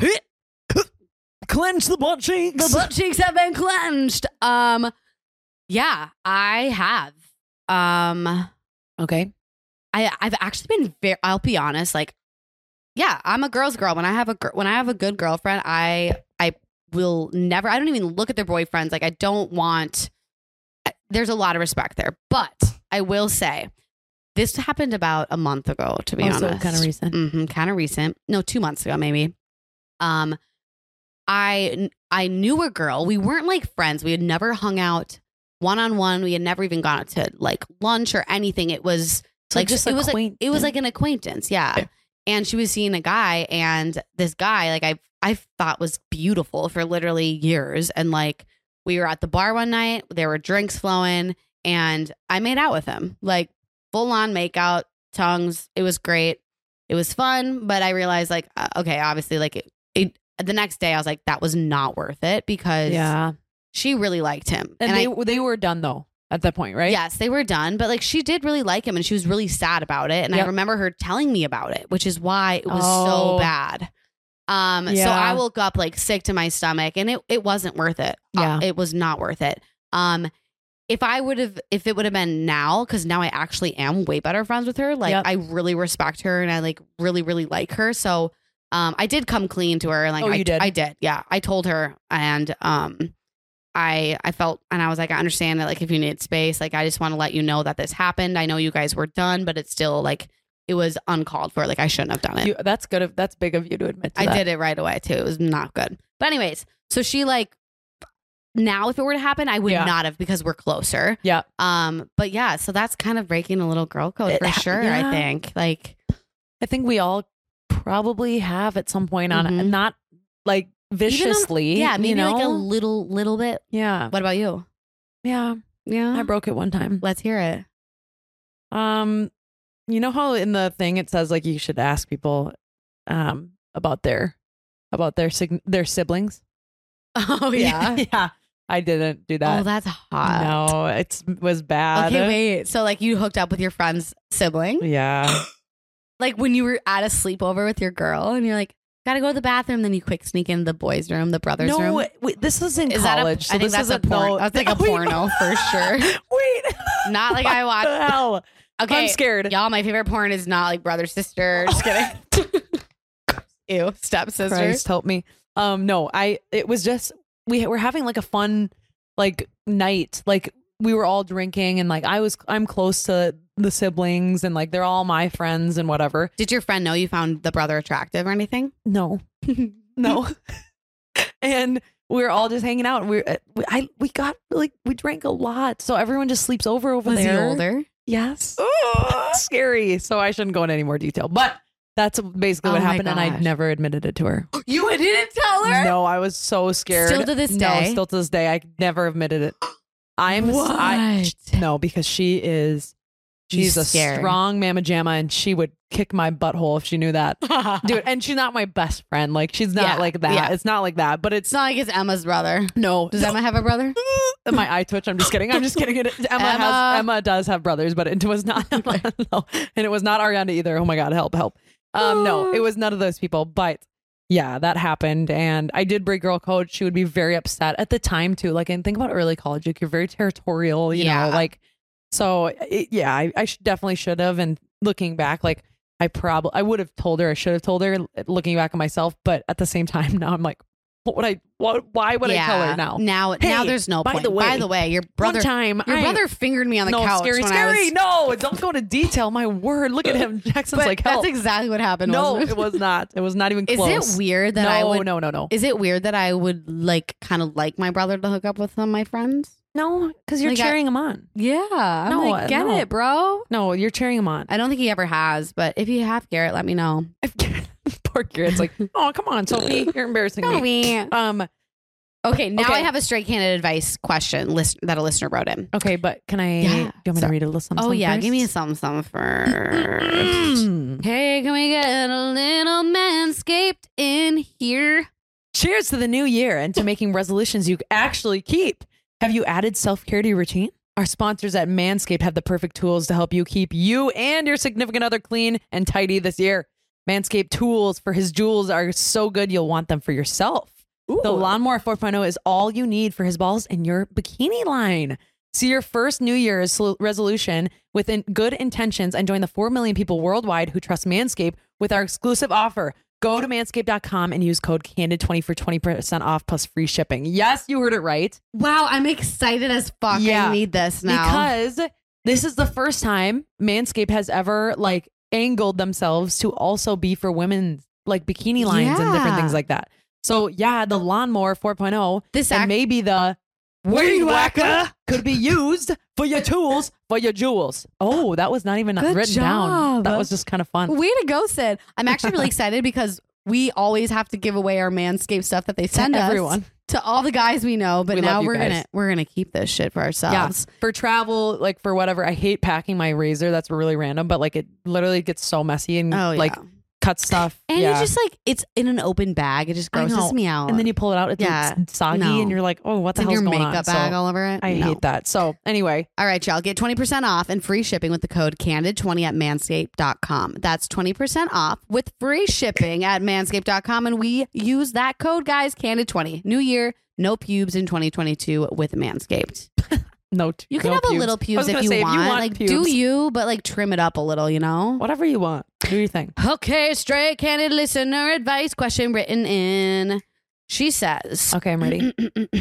Clench the butt cheeks. The butt cheeks have been clenched. Um, yeah, I have. Um, Okay. I I've actually been very. I'll be honest. Like, yeah, I'm a girl's girl. When I have a gir- when I have a good girlfriend, I I will never. I don't even look at their boyfriends. Like, I don't want. There's a lot of respect there, but I will say this happened about a month ago. To be Oh, honest, so kind of recent. Mm-hmm, kind of recent. No, two months ago, maybe. Um, I I knew a girl. We weren't like friends. We had never hung out one on one. We had never even gone out to like lunch or anything. It was So like just it was like acquaintance. it was like an acquaintance. Yeah. Okay. And she was seeing a guy, and this guy, like I I thought was beautiful for literally years. And like we were at the bar one night. There were drinks flowing, and I made out with him, like full on makeout, tongues. It was great. It was fun, but I realized like uh, okay, obviously like it, it. The next day, I was like, that was not worth it because Yeah. she really liked him. And, And, they I, they were done though at that point, right? yes, they were done, but like she did really like him, and she was really sad about it. And Yep. I remember her telling me about it, which is why it was Oh. so bad. Um, so Yeah. I woke up like sick to my stomach, and it it wasn't worth it. Yeah. Uh, it was not worth it. Um, if I would have, if it would have been now, because now I actually am way better friends with her. Like Yep. I really respect her, and I like really really like her. So. Um, I did come clean to her, and like Oh, I you did? I did, yeah. I told her, and um, I I felt, and I was like, I understand that, like if you need space, like I just want to let you know that this happened. I know you guys were done, but it's still like it was uncalled for. Like I shouldn't have done it. You, that's good. Of, that's big of you to admit to I that. did it right away too. It was not good. But anyways, so she like now if it were to happen, I would Yeah. not have because we're closer. Yeah. Um, but yeah, so that's kind of breaking a little girl code It for ha- sure. yeah. I think like. I think we all probably have at some point on Mhm. it. Not like viciously. Yeah, maybe you know? like a little little bit. Yeah. What about you? Yeah. Yeah. I broke it one time. Let's hear it. Um, you know how in the thing it says like you should ask people um about their about their sig- their siblings? Oh yeah. I didn't do that. Oh, that's hot. No, it was bad. Okay, wait. So like you hooked up with your friend's sibling? Yeah. Like when you were at a sleepover with your girl and you're like, gotta go to the bathroom, then you quick sneak into the boys' room, the brothers' No, room. wait, this was in Is that a, college. I think this that's is a porn. no- That's like a Wait, porno for sure. Wait. Not like I What the watched. hell? Okay, I'm scared. y'all. My favorite porn is not like brother sister. Just kidding. Ew, stepsister. Christ help me. Um, no, I. It was just we were having like a fun like night. Like we were all drinking and like I was. I'm close to the siblings and like they're all my friends and whatever. Did your friend know you found the brother attractive or anything? No, no. And we were all just hanging out. We were, we, I we got like we drank a lot, so everyone just sleeps over over Was there. he older? Yes. Scary. So I shouldn't go into any more detail, but that's basically Oh what my happened, and I gosh. never admitted it to her. You didn't tell her? No, I was so scared. Still to this No, day? still to this day, I never admitted it. I'm What? I, no, because she is. She's You a scared. strong mamma jamma, and she would kick my butthole if she knew that. Dude, and she's not my best friend. Like she's not Yeah, like that. yeah. It's not like that. But it's It's not like it's Emma's brother. no. Does Emma have a brother? My eye twitch. I'm just kidding. I'm just kidding. It, Emma, Emma. has Emma does have brothers, but it was not no, and it was not Ariana either. Oh my god, help, help. Um, no, it was none of those people. But yeah, that happened, and I did break girl code. She would be very upset at the time too. Like, and think about early college. Like, you're very territorial. You Yeah. know, like so. It, yeah, I, I should, definitely should have. And looking back, like I probably I would have told her. I should have told her. Looking back at myself, but at the same time, now I'm like, what would I? What? Why would I tell her now? Now, Hey, now there's no by point. the way- by the way, your brother, One time, your I- brother fingered me on the no, couch. scary, when I scary. was- No, don't go to detail. My word, look at him. Jackson's But like, help. that's exactly what happened. No, wasn't it was not. It was not even Is close. it weird that no, I would? no, no, no, Is it weird that I would like kind of like my brother to hook up with some of my friends? no, because you're Like, I- cheering him on. Yeah, I'm No, like, get no. it, bro. No, you're cheering him on. I don't think he ever has, but if you have, Garrett, let me know. Poor Garrett's like, oh, come on, Sophie, you're embarrassing me. Sorry. Um, Okay, now Okay. I have a straight candidate advice question list that a listener wrote in. Okay, but can I? Yeah. Do you want me to Sorry. read a little something? Oh yeah, first? give me some some first. Mm. Hey, can we get a little manscaped in here? Cheers to the new year and to making resolutions you actually keep. Have you added self-care to your routine? Our sponsors at Manscaped have the perfect tools to help you keep you and your significant other clean and tidy this year. Manscaped tools for his jewels are so good you'll want them for yourself. Ooh. The Lawnmower four point oh is all you need for his balls in your bikini line. See your first New Year's sol- resolution with in- good intentions and join the four million people worldwide who trust Manscaped with our exclusive offer. Go to manscaped dot com and use code candid twenty for twenty percent off plus free shipping. Yes, you heard it right. Wow, I'm excited as fuck. Yeah, I need this now. Because this is the first time Manscaped has ever like angled themselves to also be for women's like bikini lines and different Yeah. things like that. So yeah, the Lawnmower four point oh This and act- maybe the Weed Whacker could be used for your tools, for your jewels. Oh, that was not even Good written down. job. That was just kind of fun. Way to go, Sid. I'm actually really excited because we always have to give away our Manscaped stuff that they send us everyone. to all the guys we know. But We now love you we're guys. gonna we're gonna keep this shit for Yeah, ourselves. for travel, like for whatever. I hate packing my razor. That's really random, but like it literally gets so messy and Oh yeah. like cuts stuff. and yeah. it just like it's in an open bag. It just I grosses know. me out. and then you pull it out, it's Yeah. like soggy, No. and you're like, oh, what it's the in hell's your going makeup on? bag So all over it. I No. hate that. So anyway, All right, y'all. Get twenty percent off and free shipping with the code candid twenty at manscaped dot com. That's twenty percent off with free shipping at manscaped dot com. And we use that code, guys, candid twenty. New year, no pubes in twenty twenty-two with Manscaped. no, You can no have a pubes. little I was pubes if gonna you, say, want. If you want Like, pubes, do you, but like trim it up a little, you know? whatever you want. Do your thing. Okay, straight candid listener advice question written in. She says, Okay, I'm ready.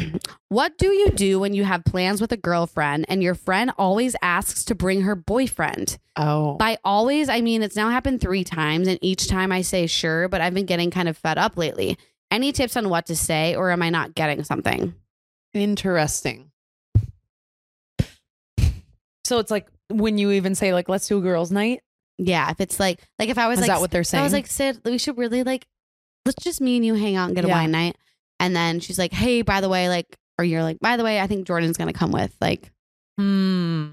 what do you do when you have plans with a girlfriend and your friend always asks to bring her boyfriend? Oh, By always, I mean it's now happened three times, and each time I say sure, but I've been getting kind of fed up lately. Any tips on what to say, or am I not getting something? interesting. So it's like when you even say like, let's do a girls' night. Yeah, if it's like, like if I was Is like, that what they're saying? I was like, Sid, we should really like, let's just me and you hang out and get a Yeah. wine night. And then she's like, hey, by the way, like, or you're like, by the way, I think Jordan's gonna come with. Like, Hmm.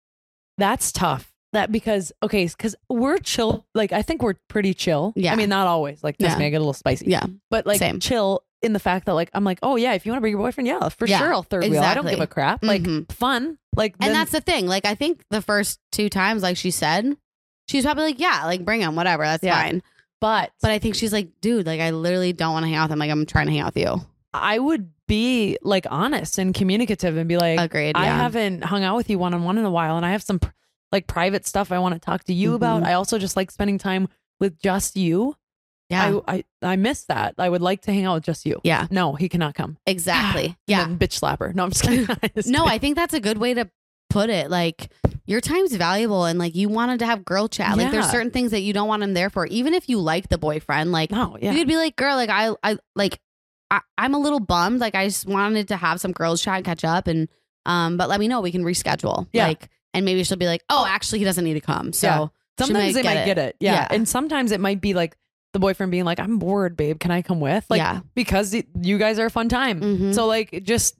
That's tough. That because okay, because we're chill. Like I think we're pretty chill. Yeah. I mean, not always. Like this Yeah. may get a little spicy. yeah, But like Same. chill in the fact that like I'm like, oh yeah, if you want to bring your boyfriend, yeah, for Yeah, sure I'll third wheel. I don't exactly. give a crap. Like Mhm. fun. Like and then- that's the thing. Like, I think the first two times, like she said, she's probably like, yeah, like bring him, whatever, that's Yeah. fine. but But I think she's like, dude, like I literally don't want to hang out with him. Like I'm trying to hang out with you. I would be like honest and communicative and be like, Agreed. I Yeah. haven't hung out with you one on one in a while, and I have some pr- like private stuff I want to talk to you Mhm. about. I also just like spending time with just you. yeah. I, I I miss that. I would like to hang out with just you. yeah. No, he cannot come. Exactly. And Yeah. then bitch slapper. No, I'm just kidding. I'm just No, kidding. I think that's a good way to put it. Like your time's valuable, and like you wanted to have girl chat. Like there's Yeah. certain things that you don't want him there for. Even if you like the boyfriend, like no, yeah. you could be like, girl, like I, I like, I, I'm a little bummed. Like I just wanted to have some girls chat and catch up, and um, but let me know, we can reschedule. Yeah. Like, and maybe she'll be like, oh, actually, he doesn't need to come. So Yeah. she Sometimes they might it. get it. Yeah. Yeah. And sometimes it might be like the boyfriend being like, I'm bored, babe. Can I come with? Like, Yeah. because it, you guys are a fun time. Mhm. So, like, just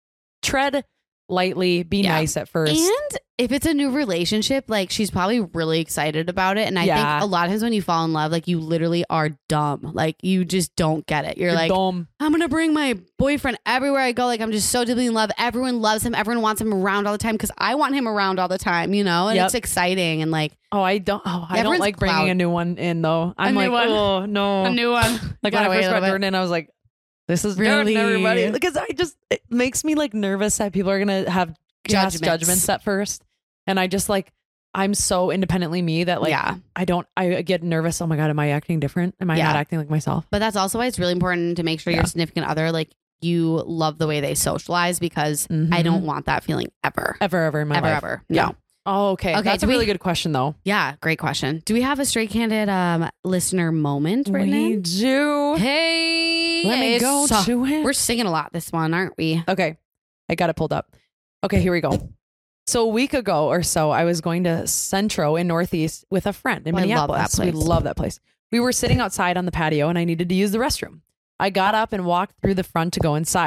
tread lightly, be Yeah. nice at first. And if it's a new relationship, like she's probably really excited about it. And I Yeah. think a lot of times when you fall in love, like you literally are dumb. Like you just don't get it. You're, You're like, dumb. I'm going to bring my boyfriend everywhere I go. Like I'm just so deeply in love. Everyone loves him. Everyone wants him around all the time because I want him around all the time, you know? And Yep. it's exciting. And like Oh, I don't. Oh, I don't Everyone's like bringing clout. a new one in though. I'm new like, one. oh no. a new one. Like when Gotta I wait first a got little bit. Jordan in, I was like, this is Really? Jordan, everybody. Because I just, it makes me like nervous that people are going to have cast Judgments. judgments at first. And I just like, I'm so independently me that like, yeah. I don't, I get nervous. Oh my God, am I acting different? Am I Yeah. not acting like myself? But that's also why it's really important to make sure Yeah. your significant other, like you love the way they socialize because I Mhm. don't want that feeling ever. Ever, ever in my Ever, life. ever. Yeah. No. Oh, okay. Okay, That's do a really we- good question though. Yeah, great question. Do we have a straight candid um, listener moment written We in? do. Hey, Let me go so- to it. We're singing a lot this one, aren't we? Okay. I got it pulled up. Okay, here we go. So a week ago or so, I was going to Centro in Northeast with a friend in Oh, I love Minneapolis. that We place. love that place. We were sitting outside on the patio and I needed to use the restroom. I got up and walked through the front to go inside.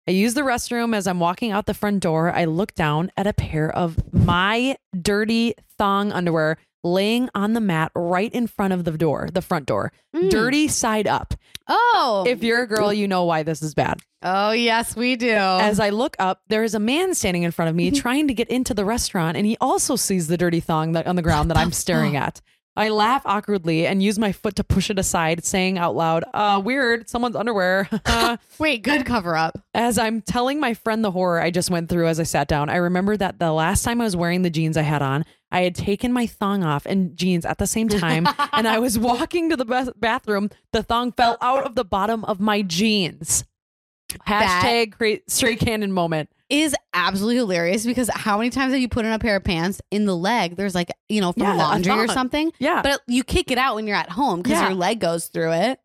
I use the restroom. As I'm walking out the front door, I look down at a pair of my dirty thong underwear laying on the mat right in front of the door, the front door, mm. dirty side up. Oh, if you're a girl, you know why this is bad. Oh, yes, we do. As I look up, there is a man standing in front of me trying to get into the restaurant, and he also sees the dirty thong that on the ground that I'm staring at. I laugh awkwardly and use my foot to push it aside, saying out loud, uh, weird, someone's underwear. Wait, good cover up. As I'm telling my friend the horror I just went through as I sat down, I remember that the last time I was wearing the jeans I had on, I had taken my thong off and jeans at the same time, and I was walking to the ba- bathroom. The thong fell out of the bottom of my jeans. Hashtag create straight cannon moment. Is absolutely hilarious because how many times have you put in a pair of pants in the leg? There's like, you know, from yeah, laundry or something. Yeah. But you kick it out when you're at home because yeah. your leg goes through it.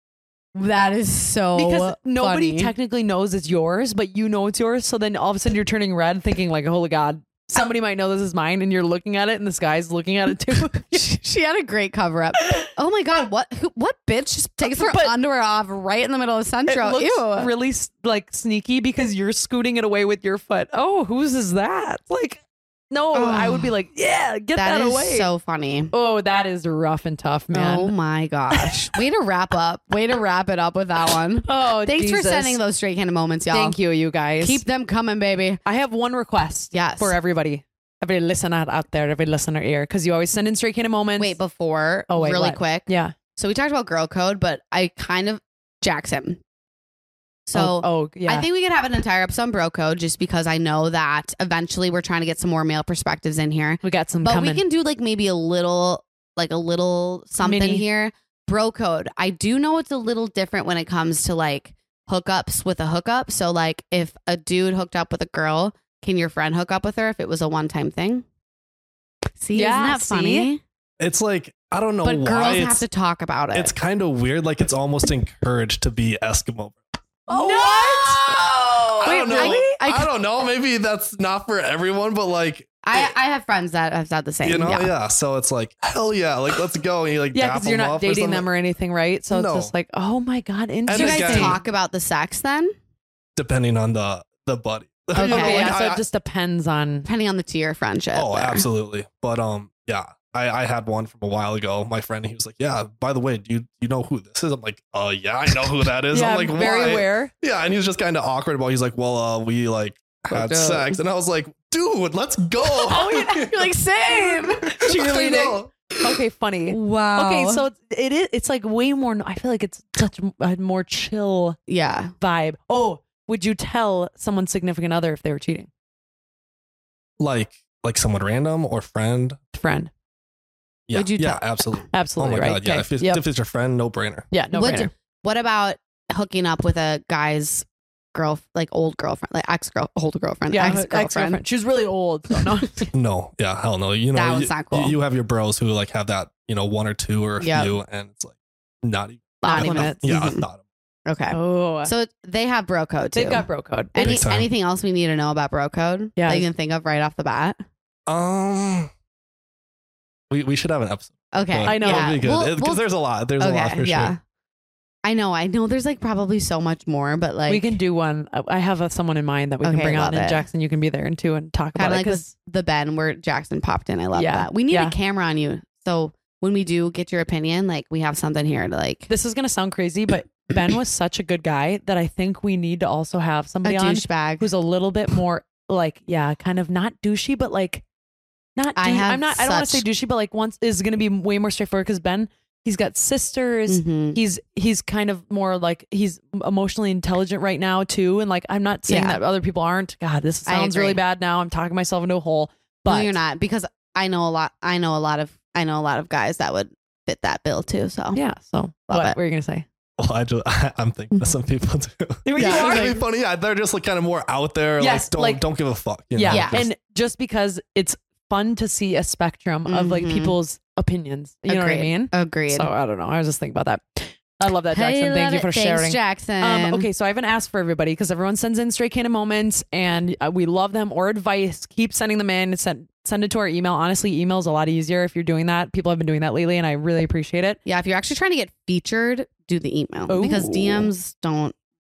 That is so because nobody funny. technically knows it's yours, but you know it's yours. So then all of a sudden you're turning red thinking like, holy God, somebody might know this is mine, and you're looking at it and this guy's looking at it too. She had a great cover up. Oh my God, what who, what bitch just takes her but underwear off right in the middle of Central? It looks Ew. really like sneaky because you're scooting it away with your foot. Oh, whose is that? Like, no, oh, I would be like, yeah, get that, that is away. So funny. Oh, that is rough and tough, man. Oh my gosh. Way to wrap up. Way to wrap it up with that one. Oh, thanks Jesus. for sending those straight handed moments, y'all. Thank you, you guys. Keep them coming, baby. I have one request. Yes. For everybody. Every listener out there, every listener ear, because you always send in straight cannon moments. Wait, before, oh, wait, really what? quick. Yeah. So we talked about girl code, but I kind of Jackson. So oh, oh yeah. I think we could have an entire episode on bro code just because I know that eventually we're trying to get some more male perspectives in here. We got some but coming. we can do like maybe a little, like a little something Mini. here. Bro code. I do know it's a little different when it comes to like hookups with a hookup. So like if a dude hooked up with a girl, can your friend hook up with her if it was a one-time thing? See, yeah, isn't that see? funny? It's like, I don't know but why. girls it's, have to talk about it. It's kind of weird. Like it's almost encouraged to be Eskimo. Oh, no! I Wait, don't know. really? I, I, I don't know. Maybe that's not for everyone, but like, I, I have friends that have said the same. you know, yeah. yeah. So it's like, hell yeah, like let's go. And you like, yeah, dap because you're them not up or dating something. them or anything, right? So No. it's just like, oh my God. Do you And guys again- talk about the sex then? Depending on the the buddy. Okay, You know, Okay, like, yeah, so I- it just depends on. Depending on the tier friendship. Oh, there. absolutely. But um, yeah, I, I had one from a while ago. My friend, he was like, "Yeah, by the way, do you you know who this is?" I'm like, "Uh, yeah, I know who that is." Yeah, I'm like, very "Why?" aware. Yeah, and he was just kind of awkward about. He's like, "Well, uh, we like had Hooked up. sex," and I was like, "Dude, let's go." Oh, you're, you're like, same. I know. Okay, funny. Wow. Okay, so it's- it is. It's like way more. I feel like it's such a more chill yeah. vibe. Oh, would you tell someone's significant other if they were cheating? like like someone random or friend. Friend. Yeah, Would you yeah, tell- absolutely. Absolutely. Oh my right. god, yeah. Okay. If it's, Yep. if it's your friend, no brainer. Yeah. No Would- brainer. What about hooking up with a guy's girl, like old girlfriend, like ex girl, old girlfriend, Yeah, ex ex-girlfriend. girlfriend? She was really old. So no. No, yeah, hell no. You know, That you, one's not cool. you have your bros who like have that, you know, one or two or a Yep. few, and it's like not even. Not a even. thought. Yeah, a Mhm. thought. Okay. Oh, So they have bro code too. they've got bro code. Any, Big time. anything else we need to know about bro code? Yeah. That you can think of right off the bat? Um, we we should have an episode. Okay. I know. Yeah. That'd be good We'll- because we'll- there's a lot. There's a lot for yeah. sure. I know. I know there's like probably so much more, but like we can do one. I have a, someone in mind that we can Okay, bring on, love and it. Jackson, you can be there and too, and talk kind about of it. like Because with the Ben where Jackson popped in. I love Yeah. that. We need Yeah. a camera on you. So when we do get your opinion, like we have something here to like this is gonna sound crazy, but Ben was such a good guy that I think we need to also have a somebody on douchebag. who's a little bit more like, yeah, kind of not douchey, but like not. I douche- have I'm not. I don't want to say such- douchey, but like once is gonna be way more straightforward because Ben, he's got sisters. Mhm. He's he's kind of more like he's emotionally intelligent right now too, and like I'm not saying Yeah. that other people aren't. God, this I sounds agree. really bad now. I'm talking myself into a hole. But no, you're not because I know a lot. I know a lot of. I know a lot of guys that would fit that bill too. So Yeah. So Love what it. were you gonna say? Well, I just I'm thinking of some people too. You yeah, are? it's really funny. Yeah, they're just like kind of more out there. Yes, like don't like- don't give a fuck. You Yeah. know, Yeah. just- And just because it's fun to see a spectrum of like Mhm. people's opinions. You know what I Agreed. mean? agreed. So I don't know. I was just thinking about that. I love that, Jackson. Hey, Thank love you it. for Thanks, sharing. Jackson. Um, okay, so I haven't asked for everybody because everyone sends in straight cannon moments and uh, we love them or advice. Keep sending them in. Send, send it to our email. Honestly, email is a lot easier if you're doing that. People have been doing that lately and I really appreciate it. Yeah, if you're actually trying to get featured, do the email Ooh. because D Ms don't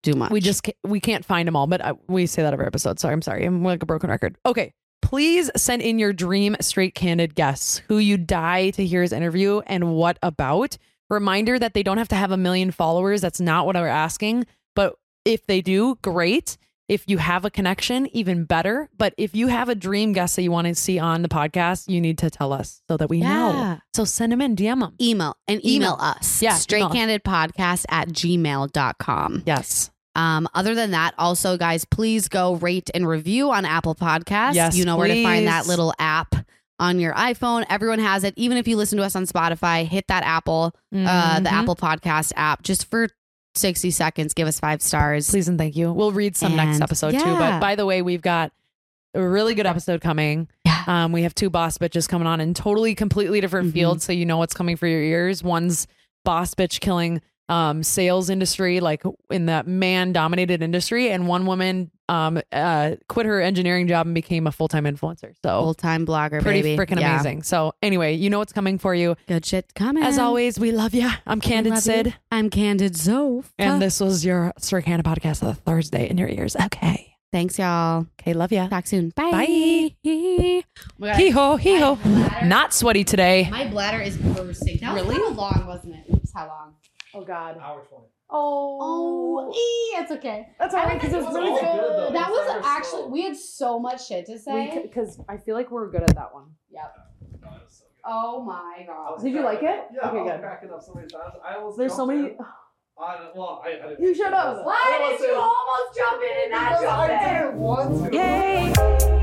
do much. We just, ca- we can't find them all, but uh, we say that every episode. So I'm sorry. I'm like a broken record. Okay. Please send in your dream straight candid guests who you die to hear his interview and what about. Reminder that they don't have to have a million followers. That's not what we're asking. But if they do, great. If you have a connection, even better. But if you have a dream guest that you want to see on the podcast, you need to tell us so that we Yeah. know. So send them in, D M them. Email and email, email. us. Yeah. straightcandidpodcast at gmail dot com. Yes. Um, other than that, also, guys, please go rate and review on Apple Podcasts. Yes, you know where to find that please. little app on your iPhone. Everyone has it. Even if you listen to us on Spotify, hit that Apple, uh, the Mhm. Apple Podcast app, just for sixty seconds. Give us five stars. Please and thank you. We'll read some next And, episode too. yeah. But by the way, we've got a really good episode coming. Yeah. Um, we have two boss bitches coming on in totally completely different Mhm. fields. So you know what's coming for your ears. One's boss bitch killing um, sales industry, like in that man dominated industry. And one woman um, uh, quit her engineering job and became a full-time influencer. So Full time blogger, pretty baby. freaking Yeah. amazing. So anyway, you know what's coming for you. Good shit coming. As always, we love you. I'm Candid love Sid. you. I'm Candid Zoe. And this was your Straight Candid podcast of Thursday in your ears. Okay. Thanks, y'all. Okay, love ya. Talk soon. Bye. Bye. Bye. Hee ho, hee ho. Not sweaty today. My bladder is bursting. That was Really? kind of long, wasn't it? Oops, how long? Oh God. Hour twenty. Oh, ee, it's okay. That's all right because it's really all good. good, though. That It's was never actually, slow. we had so much shit to say. Because I feel like we're good at that one. Yep. No, it was so good. Oh my I god. was Did you like cracking it? up. Yeah, Okay, I was good. cracking up so many times. I almost There's so jumped many. in. I, well, I, I didn't. You should have. I Why don't did you wanna say- almost jump in and not Because jump I in? didn't want to. Yay.